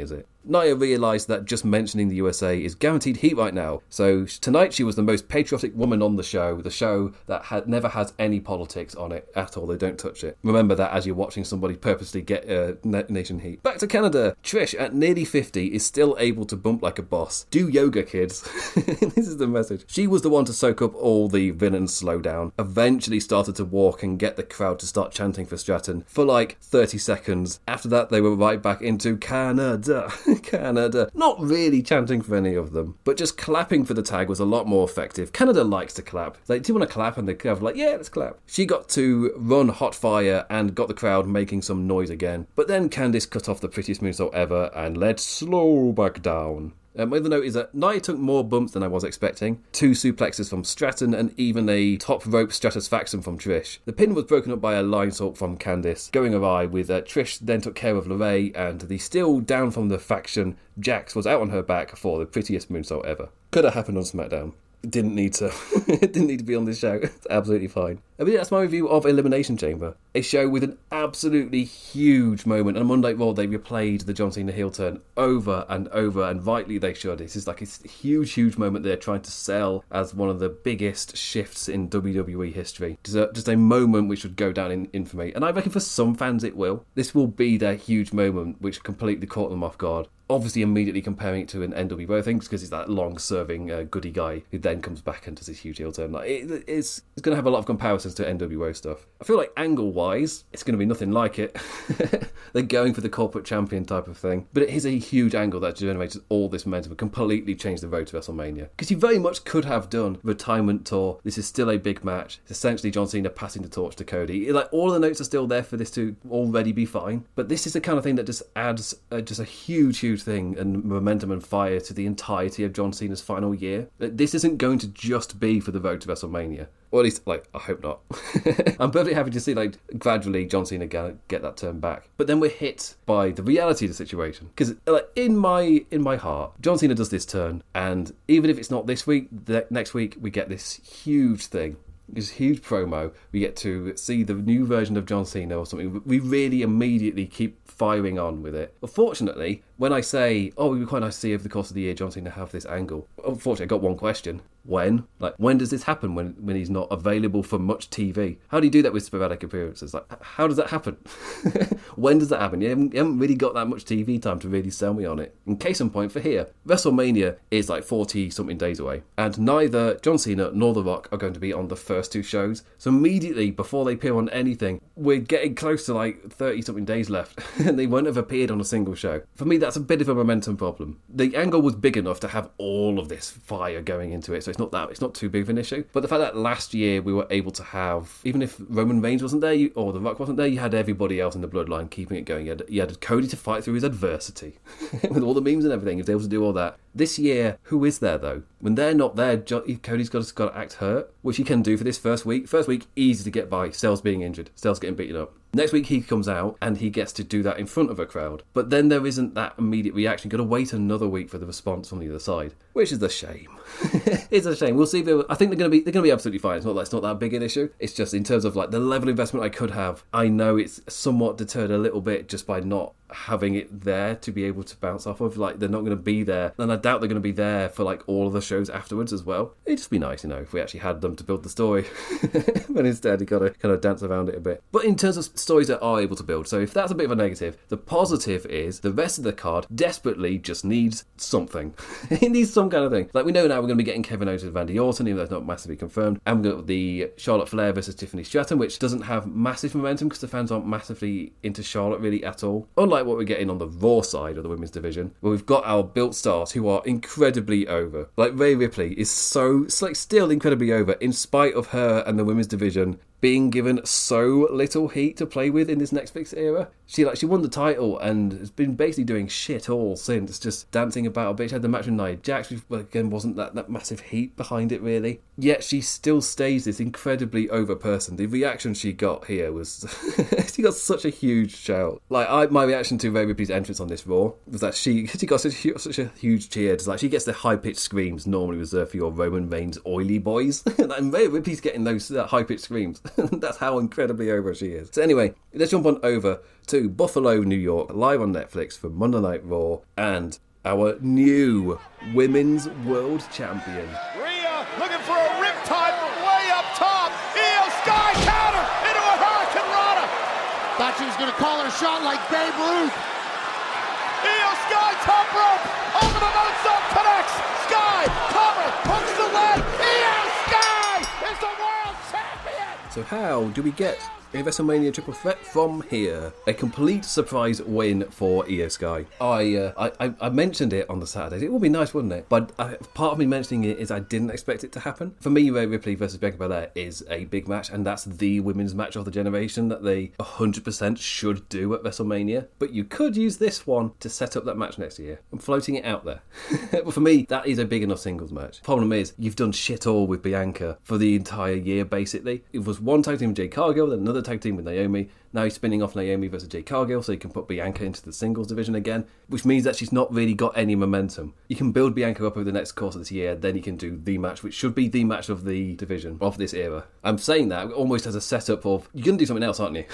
Nia realised that just mentioning the USA is guaranteed heat right now. So tonight she was the most patriotic woman on the show that never has any politics on it at all. They don't touch it. Remember that as you're watching somebody purposely get nation heat. Back to Canada. Trish, at nearly 50, is still able to bump like a boss. Do yoga, kids. This is the message. She was the one to soak up all the villains' slowdown. Eventually started to walk and get the crowd to start chanting for Stratton for like 30 seconds. After that, they were right back into Canada. Canada. Not really chanting for any of them, but just clapping for the tag was a lot more effective. Canada likes to clap. They do want to clap, and the crowd were like, yeah, let's clap. She got to run hot fire and got the crowd making some noise again. But then Candice cut off the prettiest moonsault ever and led slow back down. My other note is that Nia took more bumps than I was expecting. 2 suplexes from Stratton and even a top rope stratusfaction from Trish. The pin was broken up by a line salt from Candice, going awry with Trish then took care of LeRae, and the still down from the faction Jax was out on her back for the prettiest moonsault ever. Could have happened on SmackDown. Didn't need to. It didn't need to be on this show. It's absolutely fine. I mean, that's my review of Elimination Chamber. A show with an absolutely huge moment. On Monday Raw, they replayed the John Cena heel turn over and over, and rightly they should. This is like a huge, huge moment they're trying to sell as one of the biggest shifts in WWE history. Just a moment which would go down in infamy. And I reckon for some fans it will. This will be their huge moment which completely caught them off guard. Obviously immediately comparing it to an NWO thing because it's that long-serving goody guy who then comes back and does his huge heel turn. Like, it's going to have a lot of comparisons to NWO stuff. I feel like angle-wise, it's going to be nothing like it. They're going for the corporate champion type of thing. But it is a huge angle that generated all this momentum and completely changed the road to WrestleMania. Because you very much could have done retirement tour. This is still a big match. It's essentially John Cena passing the torch to Cody. Like, all of the notes are still there for this to already be fine. But this is the kind of thing that just adds just a huge, huge thing and momentum and fire to the entirety of John Cena's final year. This isn't going to just be for the road to WrestleMania. Or at least, like, I hope not. I'm perfectly happy to see, like, gradually John Cena get that turn back. But then we're hit by the reality of the situation. Because, like, in my heart, John Cena does this turn, and even if it's not this week, next week we get this huge thing. This huge promo. We get to see the new version of John Cena or something. We really immediately keep firing on with it. Unfortunately, when I say, oh, it would be quite nice to see over the course of the year John Cena have this angle, unfortunately I got one question. When? Like, when does this happen when he's not available for much TV? How do you do that with sporadic appearances? Like, how does that happen? When does that happen? You haven't really got that much TV time to really sell me on it. In case in point for here, WrestleMania is like 40-something days away, and neither John Cena nor The Rock are going to be on the first 2 shows. So immediately before they appear on anything, we're getting close to like 30-something days left, and they won't have appeared on a single show. For me, that's a bit of a momentum problem. The angle was big enough to have all of this fire going into it, so it's not too big of an issue. But the fact that last year we were able to have, even if Roman Reigns wasn't there or The Rock wasn't there, you had everybody else in the bloodline keeping it going. You had Cody to fight through his adversity with all the memes and everything. He was able to do all that. This year, who is there though? When they're not there, Cody's got to act hurt, which he can do for this first week. First week, easy to get by. Styles being injured, Styles getting beaten up. Next week he comes out and he gets to do that in front of a crowd. But then there isn't that immediate reaction. You've got to wait another week for the response on the other side, which is a shame. It's a shame. We'll see. I think they're going to be absolutely fine. It's not that big an issue. It's just in terms of like the level of investment I could have. I know it's somewhat deterred a little bit just by not having it there to be able to bounce off of. Like, they're not going to be there, and I doubt they're going to be there for like all of the shows afterwards as well. It'd just be nice, if we actually had them to build the story. But instead you got to kind of dance around it a bit. But in terms of stories that are able to build, so if that's a bit of a negative, the positive is the rest of the card desperately just needs something. It needs some kind of thing. Like, we know now we're going to be getting Kevin Owens and Randy Orton, even though it's not massively confirmed, and we've got the Charlotte Flair versus Tiffany Stratton, which doesn't have massive momentum because the fans aren't massively into Charlotte really at all, unlike what we're getting on the Raw side of the women's division, where we've got our built stars who are incredibly over. Like, Rhea Ripley is still incredibly over, in spite of her and the women's division being given so little heat to play with in this Next Fix era. She won the title and has been basically doing shit all since, just dancing about a bit. She had the match with Nia Jax, which again wasn't that massive heat behind it really. Yet she still stays this incredibly over person. The reaction she got here was she got such a huge shout. Like, my reaction to Rhea Ripley's entrance on this Raw was that she got such a huge cheer. It's like she gets the high pitched screams normally reserved for your Roman Reigns oily boys, and Rhea Ripley's getting those high pitched screams. That's how incredibly over she is. So anyway, let's jump on over to Buffalo, New York, live on Netflix for Monday Night Raw, and our new Women's World Champion. Rhea looking for a riptide way up top. Io Sky counter into a Hurricane Rana. Thought she was going to call her shot like Babe Ruth. Io Sky top rope. Over the moonsault connects. Sky cover hooks the leg. Io Sky is the world champion. So how do we get a WrestleMania triple threat from here? A complete surprise win for Io Sky. I mentioned it on the Saturdays. It would be nice, wouldn't it? But part of me mentioning it is I didn't expect it to happen. For me, Rhea Ripley versus Bianca Belair is a big match, and that's the women's match of the generation that they 100% should do at WrestleMania. But you could use this one to set up that match next year. I'm floating it out there. But for me, that is a big enough singles match. Problem is, you've done shit all with Bianca for the entire year, basically. It was one tag team with Jade Cargill, then another tag team with Naomi. Now he's spinning off Naomi versus Jade Cargill so he can put Bianca into the singles division again, which means that she's not really got any momentum. You can build Bianca up over the next course of this year, then you can do the match, which should be the match of the division, of this era. I'm saying that almost as a setup of, you're going to do something else, aren't you?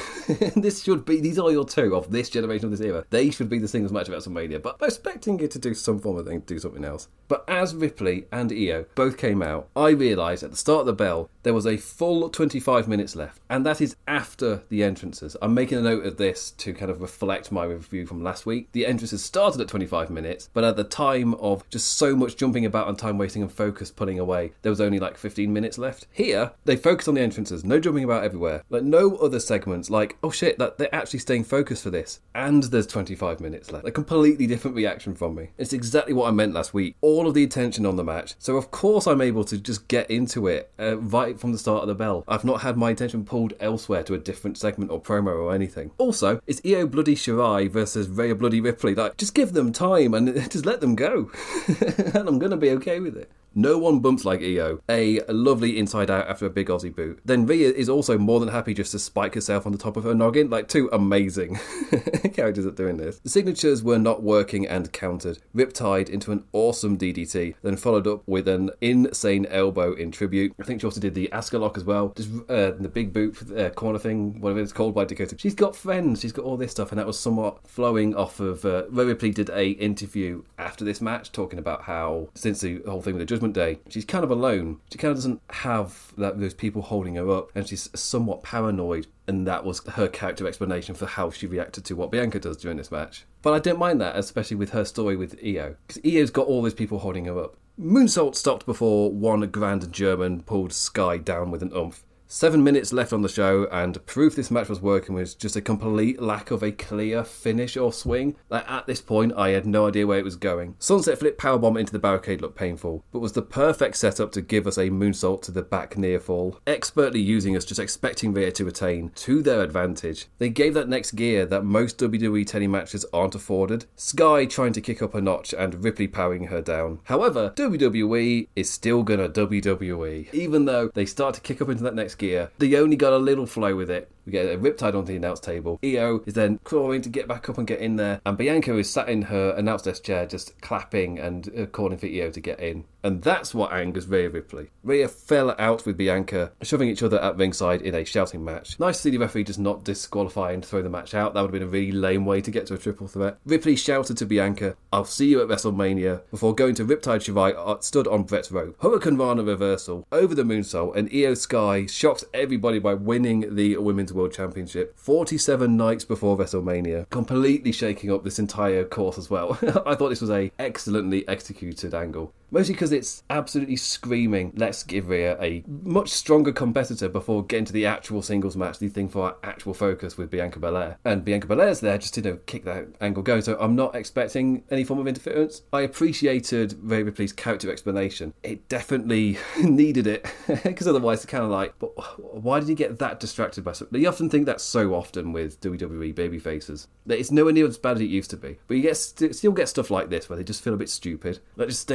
These are your two of this generation, of this era. They should be the singles match of WrestleMania, but I'm expecting it to do some form of thing, do something else. But as Ripley and Io both came out, I realised at the start of the bell, there was a full 25 minutes left, and that is after the entrances. I'm making a note of this to kind of reflect my review from last week. The entrances started at 25 minutes, but at the time of just so much jumping about and time wasting and focus pulling away, there was only like 15 minutes left. Here, they focused on the entrances, no jumping about everywhere. Like no other segments, like, oh shit, that they're actually staying focused for this. And there's 25 minutes left. A completely different reaction from me. It's exactly what I meant last week. All of the attention on the match. So of course I'm able to just get into it right from the start of the bell. I've not had my attention pulled elsewhere to a different segment or promo or anything. Also, it's Io Bloody Shirai versus Rhea Bloody Ripley. Like, just give them time and just let them go. And I'm going to be okay with it. No one bumps like Io. A lovely inside out after a big Aussie boot. Then Rhea is also more than happy just to spike herself on the top of her noggin. Like, two amazing characters at doing this. The signatures were not working and countered. Riptide into an awesome DDT, then followed up with an insane elbow in tribute. I think she also did the Asuka lock as well. Just the big boot corner thing, whatever it's called by Dakota. She's got friends. She's got all this stuff, and that was somewhat flowing off of... Rhea Ripley did a interview after this match talking about how, since the whole thing with the Judgment Day, she's kind of alone. She kind of doesn't have those people holding her up, and she's somewhat paranoid, and that was her character explanation for how she reacted to what Bianca does during this match. But I don't mind that, especially with her story with Io, because Io's got all those people holding her up. Moonsault stopped before one grand German pulled Sky down with an oomph. 7 minutes left on the show, and proof this match was working was just a complete lack of a clear finish or swing. Like, at this point, I had no idea where it was going. Sunset flip powerbomb into the barricade looked painful, but was the perfect setup to give us a moonsault to the back near fall. Expertly using us, just expecting Rhea to retain to their advantage. They gave that next gear that most WWE Teddy matches aren't afforded. Sky trying to kick up a notch and Ripley powering her down. However, WWE is still gonna WWE. Even though they start to kick up into that next gear, they only got a little flow with it. We get a Riptide onto the announce table. Io is then crawling to get back up and get in there, and Bianca is sat in her announce desk chair just clapping and calling for Io to get in. And that's what angers Rhea Ripley. Rhea fell out with Bianca, shoving each other at ringside in a shouting match. Nice to see the referee just not disqualify and throw the match out. That would have been a really lame way to get to a triple threat. Ripley shouted to Bianca, "I'll see you at WrestleMania," before going to Riptide Shirai stood on Brett's rope. Hurricane Rana reversal over the moonsault, and Io Sky shocks everybody by winning the Women's World Championship 47 nights before WrestleMania, completely shaking up this entire course as well. I thought this was a excellently executed angle. Mostly because it's absolutely screaming, let's give Rhea a much stronger competitor before getting to the actual singles match, the thing for our actual focus with Bianca Belair. And Bianca Belair's there just to keep that angle going, so I'm not expecting any form of interference. I appreciated Rhea Ripley's character explanation. It definitely needed it, because otherwise it's kind of like, but why did he get that distracted by something? You often think that so often with WWE babyfaces, that it's nowhere near as bad as it used to be. But you still get stuff like this where they just feel a bit stupid. Like, just stay focused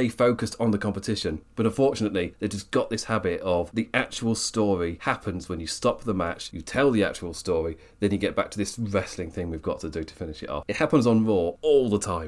focused on the competition. But unfortunately, they just got this habit of the actual story happens when you stop the match, you tell the actual story, then you get back to this wrestling thing we've got to do to finish it off. It happens on Raw all the time.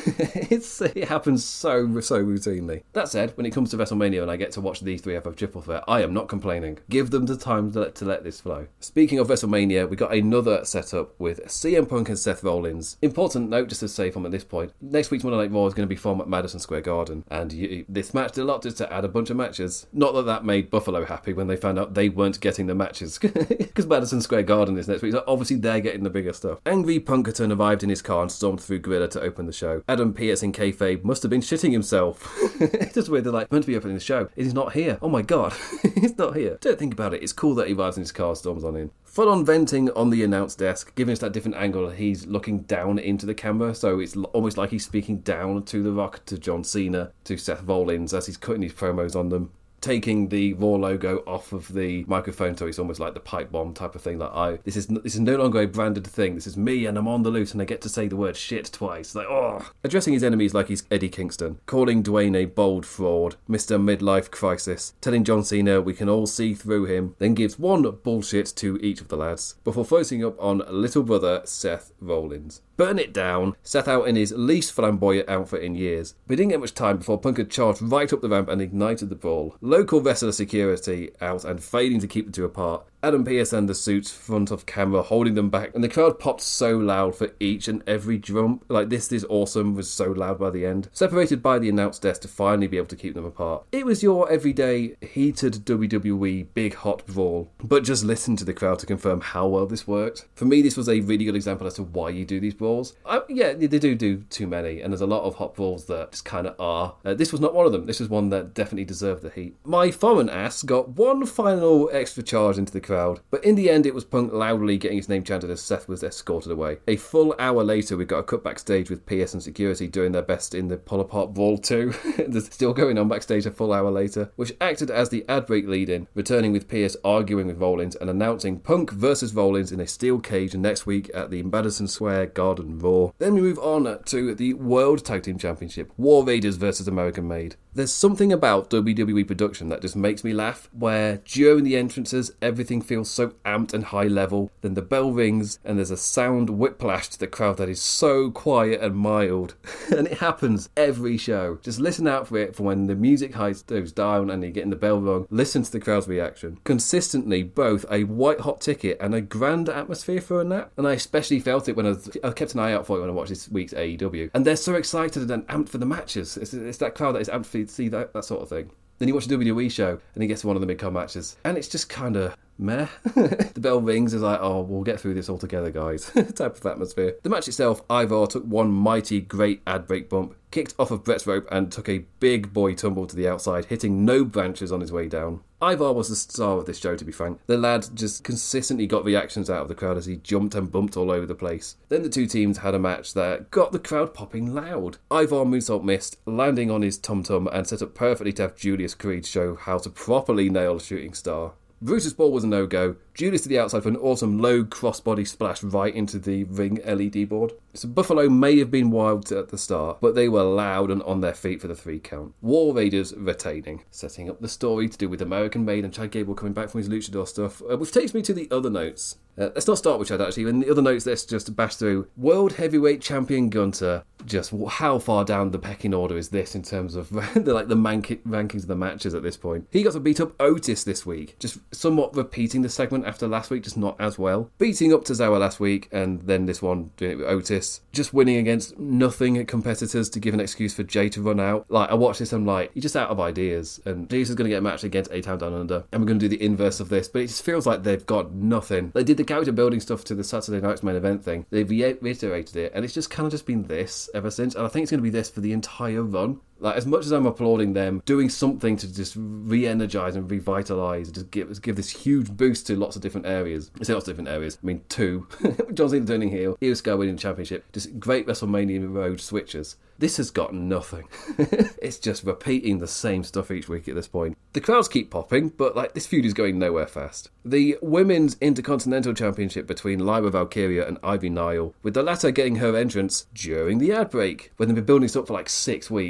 It happens so routinely. That said, when it comes to WrestleMania and I get to watch these three have a triple threat, I am not complaining. Give them the time to let this flow. Speaking of WrestleMania, we got another setup with CM Punk and Seth Rollins. Important note just to say from at this point, next week's Monday Night Raw is going to be from at Madison Square Garden, and this match did a lot just to add a bunch of matches. Not that made Buffalo happy when they found out they weren't getting the matches, because Madison Square Garden is next week, so obviously they're getting the bigger stuff. Angry Punkerton arrived in his car and stormed through Gorilla to open the show. Adam Pearce in kayfabe must have been shitting himself. It's just weird, they're like, meant to be opening the show, he's not here. Oh my god, he's not here. Don't think about it, it's cool that he arrives in his car, storms on in. Full-on venting on the announce desk, giving us that different angle. He's looking down into the camera, so it's almost like he's speaking down to The Rock, to John Cena, to Seth Rollins as he's cutting his promos on them. Taking the Raw logo off of the microphone, so it's almost like the pipe bomb type of thing. Like, this is no longer a branded thing. This is me, and I'm on the loose, and I get to say the word shit twice. Like, oh! Addressing his enemies like he's Eddie Kingston, calling Dwayne a bold fraud, Mr. Midlife Crisis, telling John Cena we can all see through him, then gives one bullshit to each of the lads, before focusing up on little brother Seth Rollins. Burn it down, Seth out in his least flamboyant outfit in years. We didn't get much time before Punk had charged right up the ramp and ignited the brawl. Local wrestler security out and failing to keep the two apart. Adam Pearce and the suits front of camera holding them back, and the crowd popped so loud for each and every drum. Like, this is awesome was so loud by the end. Separated by the announce desk to finally be able to keep them apart. It was your everyday heated WWE big hot brawl, but just listen to the crowd to confirm how well this worked. For me, this was a really good example as to why you do these brawls. Yeah, they do too many, and there's a lot of hot brawls that just kind of are. This was not one of them. This was one that definitely deserved the heat. My foreign ass got one final extra charge into the crowd, but in the end it was Punk loudly getting his name chanted as Seth was escorted away. A full hour later we got a cut backstage with Pearce and security doing their best in the pull apart brawl too. There's still going on backstage a full hour later, which acted as the ad break lead-in, returning with Pearce arguing with Rollins and announcing Punk versus Rollins in a steel cage next week at the Madison Square Garden Raw. Then we move on to the World Tag Team Championship, War Raiders versus American Made. There's something about WWE production that just makes me laugh, where during the entrances everything feels so amped and high level, then the bell rings and there's a sound whiplash to the crowd that is so quiet and mild. And it happens every show. Just listen out for it for when the music goes down and you're getting the bell rung. Listen to the crowd's reaction. Consistently both a white hot ticket and a grand atmosphere for a nap. And I especially felt it when I kept an eye out for it when I watched this week's AEW. And they're so excited and amped for the matches. It's that crowd that is amped for to see that sort of thing. Then you watch a WWE show and he gets to one of the mid-card matches and it's just kind of meh. The bell rings, it's like, oh, we'll get through this all together, guys. Type of atmosphere. The match itself, Ivar took one mighty great ad break bump, kicked off of Brett's rope and took a big boy tumble to the outside, hitting no branches on his way down. Ivar was the star of this show, to be frank. The lad just consistently got reactions out of the crowd as he jumped and bumped all over the place. Then the two teams had a match that got the crowd popping loud. Ivar moonsault missed, landing on his tum-tum and set up perfectly to have Julius Creed show how to properly nail a shooting star. Brutus Ball was a no-go. Julius to the outside for an awesome low crossbody splash right into the ring LED board. So Buffalo may have been wild at the start, but they were loud and on their feet for the 3 count. War Raiders retaining, setting up the story to do with American Made and Chad Gable coming back from his luchador stuff, which takes me to the other notes. Let's not start with Chad, actually. In the other notes, let's just bash through. World Heavyweight Champion Gunter. Just how far down the pecking order is this in terms of the rankings of the matches at this point? He got to beat up Otis this week, just somewhat repeating the segment after last week, just not as well. Beating up Tozawa last week, and then this one doing it with Otis. Just winning against nothing competitors to give an excuse for Jay to run out. Like, I watched this, I'm like, you're just out of ideas. And Jesus is going to get a match against A-Town Down Under, and we're going to do the inverse of this, but it just feels like they've got nothing. They did the character building stuff to the Saturday Night's Main Event thing. They've reiterated it, and it's just kind of just been this ever since, and I think it's going to be this for the entire run. Like, as much as I'm applauding them doing something to just re-energise and revitalise, just give this huge boost to lots of different areas. I say lots of different areas. I mean, 2. John Cena turning heel, Io Sky winning the championship, just great WrestleMania road switches. This has got nothing. It's just repeating the same stuff each week at this point. The crowds keep popping, but like this feud is going nowhere fast. The Women's Intercontinental Championship between Lyra Valkyria and Ivy Nile, with the latter getting her entrance during the ad break, when they've been building this up for like 6 weeks.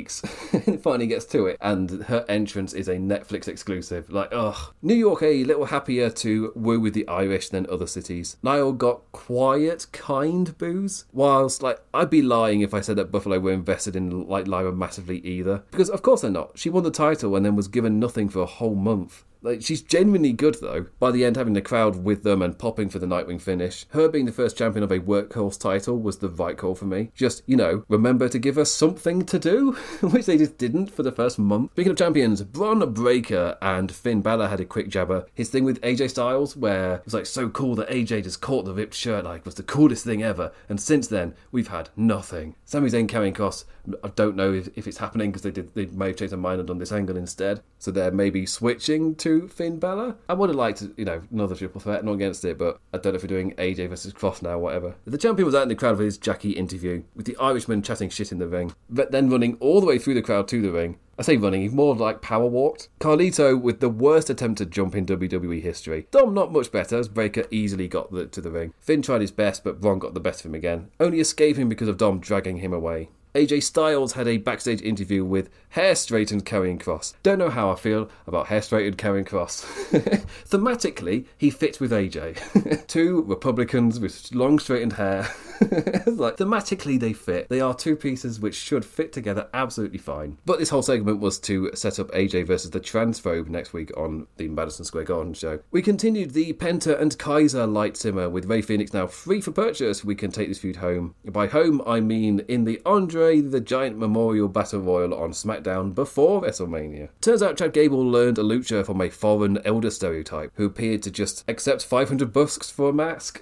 It finally gets to it, and her entrance is a Netflix exclusive. Like, ugh. New York a little happier to woo with the Irish than other cities. Niall got quiet, kind boos, whilst, like, I'd be lying if I said that Buffalo were invested in, like, Lyra massively either. Because, of course they're not. She won the title and then was given nothing for a whole month. Like, she's genuinely good, though. By the end, having the crowd with them and popping for the Nightwing finish. Her being the first champion of a workhorse title was the right call for me. Just, remember to give her something to do, which they just didn't for the first month. Speaking of champions, Bron Breakker and Finn Balor had a quick jabber. His thing with AJ Styles, where it was like so cool that AJ just caught the ripped shirt, like, was the coolest thing ever. And since then, we've had nothing. Sami Zayn carrying Cross, I don't know if it's happening because they may have changed their mind and done this angle instead. So they're maybe switching to Finn Balor. I would have liked, another triple threat, not against it, but I don't know if we're doing AJ versus Cross now, whatever. The champion was out in the crowd for his Jackie interview, with the Irishman chatting shit in the ring, but then running all the way through the crowd to the ring. I say running, he's more like power walked. Carlito with the worst attempted jump in WWE history. Dom not much better, as Breakker easily got to the ring. Finn tried his best, but Bron got the best of him again, only escaping because of Dom dragging him away. AJ Styles had a backstage interview with Hair Straightened Karrion Kross. Don't know how I feel about Hair Straightened Karrion Kross. Thematically, he fits with AJ. Two Republicans with long straightened hair. Like, thematically they fit. They are two pieces which should fit together absolutely fine. But this whole segment was to set up AJ versus the transphobe next week on the Madison Square Garden show. We continued the Penta and Kaiser light simmer with Rey Fenix now free for purchase. We can take this feud home. By home, I mean in the Andre the Giant Memorial Battle Royal on SmackDown before WrestleMania. Turns out Chad Gable learned a lucha from a foreign elder stereotype who appeared to just accept 500 bucks for a mask.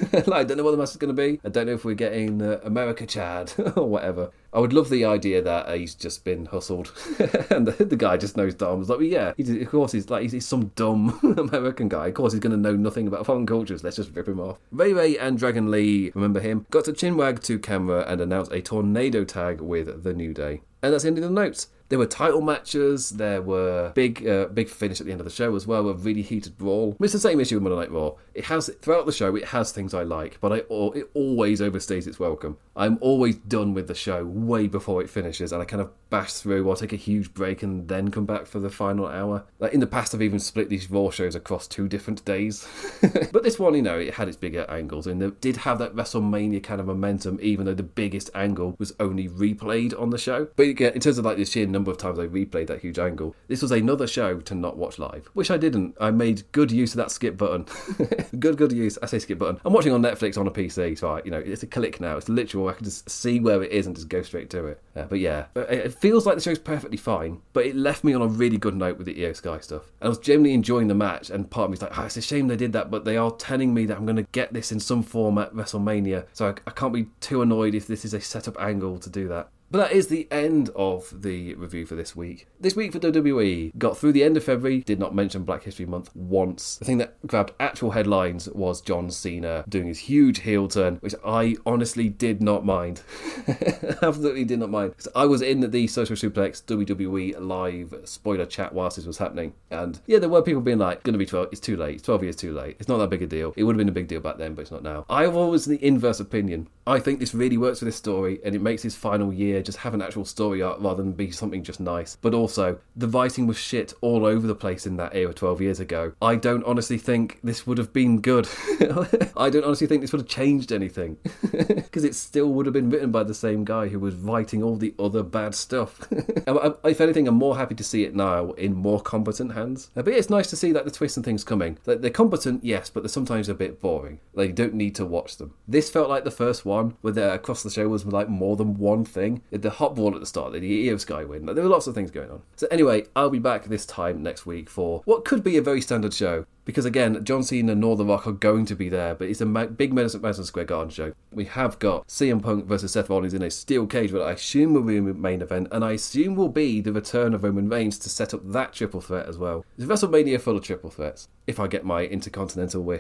I don't know what the mask is going to be. I don't know if we're getting America Chad or whatever. I would love the idea that he's just been hustled and the guy just knows Dom. It's like, well, yeah, of course he's some dumb American guy. Of course he's going to know nothing about foreign cultures. Let's just rip him off. Ray and Dragon Lee, remember him, got to chinwag to camera and announced a tornado tag with The New Day. And that's the end of the notes. There were title matches, there were big finish at the end of the show as well, a really heated brawl. It's the same issue with Monday Night Raw. It has, throughout the show, it has things I like, but it always overstays its welcome. I'm always done with the show way before it finishes, and I kind of bash through or take a huge break and then come back for the final hour. Like, in the past, I've even split these Raw shows across 2 different days. But this one, it had its bigger angles, and it did have that WrestleMania kind of momentum, even though the biggest angle was only replayed on the show. But again, in terms of like the sheer number of times I replayed that huge angle, this was another show to not watch live, which I didn't. I made good use of that skip button. good use. I say skip button. I'm watching on Netflix on a PC, so it's a click now. It's literal. I can just see where it is and just go straight to it. But yeah, it feels like the show's perfectly fine, but it left me on a really good note with the Io Sky stuff. And I was genuinely enjoying the match, and part of me is like, it's a shame they did that, but they are telling me that I'm going to get this in some form at WrestleMania, so I can't be too annoyed if this is a set-up angle to do that. But that is the end of the review for this week. This week for WWE, got through the end of February, did not mention Black History Month once. The thing that grabbed actual headlines was John Cena doing his huge heel turn, which I honestly did not mind. Absolutely did not mind. I was in the Social Suplex WWE live spoiler chat whilst this was happening. And yeah, there were people being like, going to be 12, it's too late, it's 12 years too late. It's not that big a deal. It would have been a big deal back then, but it's not now. I've always the inverse opinion. I think this really works for this story, and it makes his final year just have an actual story arc rather than be something just nice. But also, the writing was shit all over the place in that era 12 years ago. I don't honestly think this would have been good. I don't honestly think this would have changed anything. Because it still would have been written by the same guy who was writing all the other bad stuff. If anything, I'm more happy to see it now in more competent hands. But it's nice to see that the twists and things coming. Like, they're competent, yes, but they're sometimes a bit boring. Like, you don't need to watch them. This felt like the first one, where across the show was like more than one thing. The hot ball at the start, the Io Sky win. There were lots of things going on. So anyway, I'll be back this time next week for what could be a very standard show. Because again, John Cena and The Rock are going to be there, but it's a big Madison Square Garden show. We have got CM Punk versus Seth Rollins in a steel cage, but I assume will be a main event, and I assume will be the return of Roman Reigns to set up that triple threat as well. It's WrestleMania full of triple threats, if I get my Intercontinental wish.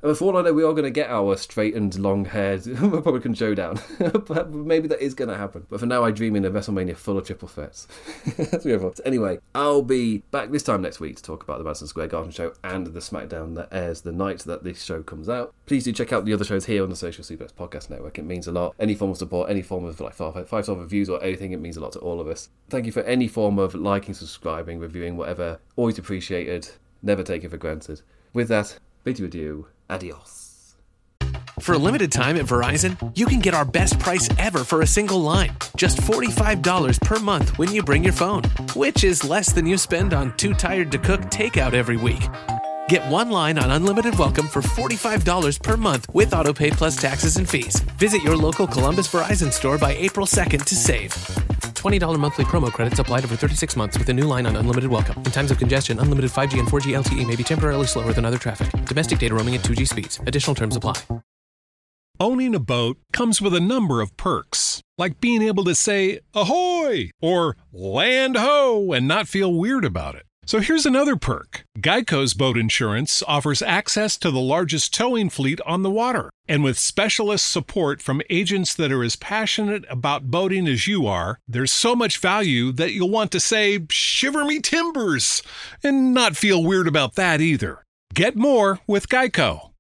And for all I know, we are going to get our straightened, long-haired Republican showdown. Maybe that is going to happen. But for now, I dream in a WrestleMania full of triple threats. That's beautiful. So anyway, I'll be back this time next week to talk about the Madison Square Garden show and the SmackDown that airs the night that this show comes out. Please do check out the other shows here on the Social Suplex Podcast Network. It means a lot. Any form of support, any form of like 5-star reviews or anything, it means a lot to all of us. Thank you for any form of liking, subscribing, reviewing, whatever. Always appreciated. Never take it for granted. With that, bid you adieu. Adios. For a limited time at Verizon, you can get our best price ever for a single line. Just $45 per month when you bring your phone, which is less than you spend on Too Tired to Cook takeout every week. Get one line on Unlimited Welcome for $45 per month with AutoPay plus taxes and fees. Visit your local Columbus Verizon store by April 2nd to save. $20 monthly promo credits applied over 36 months with a new line on Unlimited Welcome. In times of congestion, unlimited 5G and 4G LTE may be temporarily slower than other traffic. Domestic data roaming at 2G speeds. Additional terms apply. Owning a boat comes with a number of perks, like being able to say, ahoy, or land ho, and not feel weird about it. So here's another perk. Geico's boat insurance offers access to the largest towing fleet on the water. And with specialist support from agents that are as passionate about boating as you are, there's so much value that you'll want to say, shiver me timbers, and not feel weird about that either. Get more with Geico.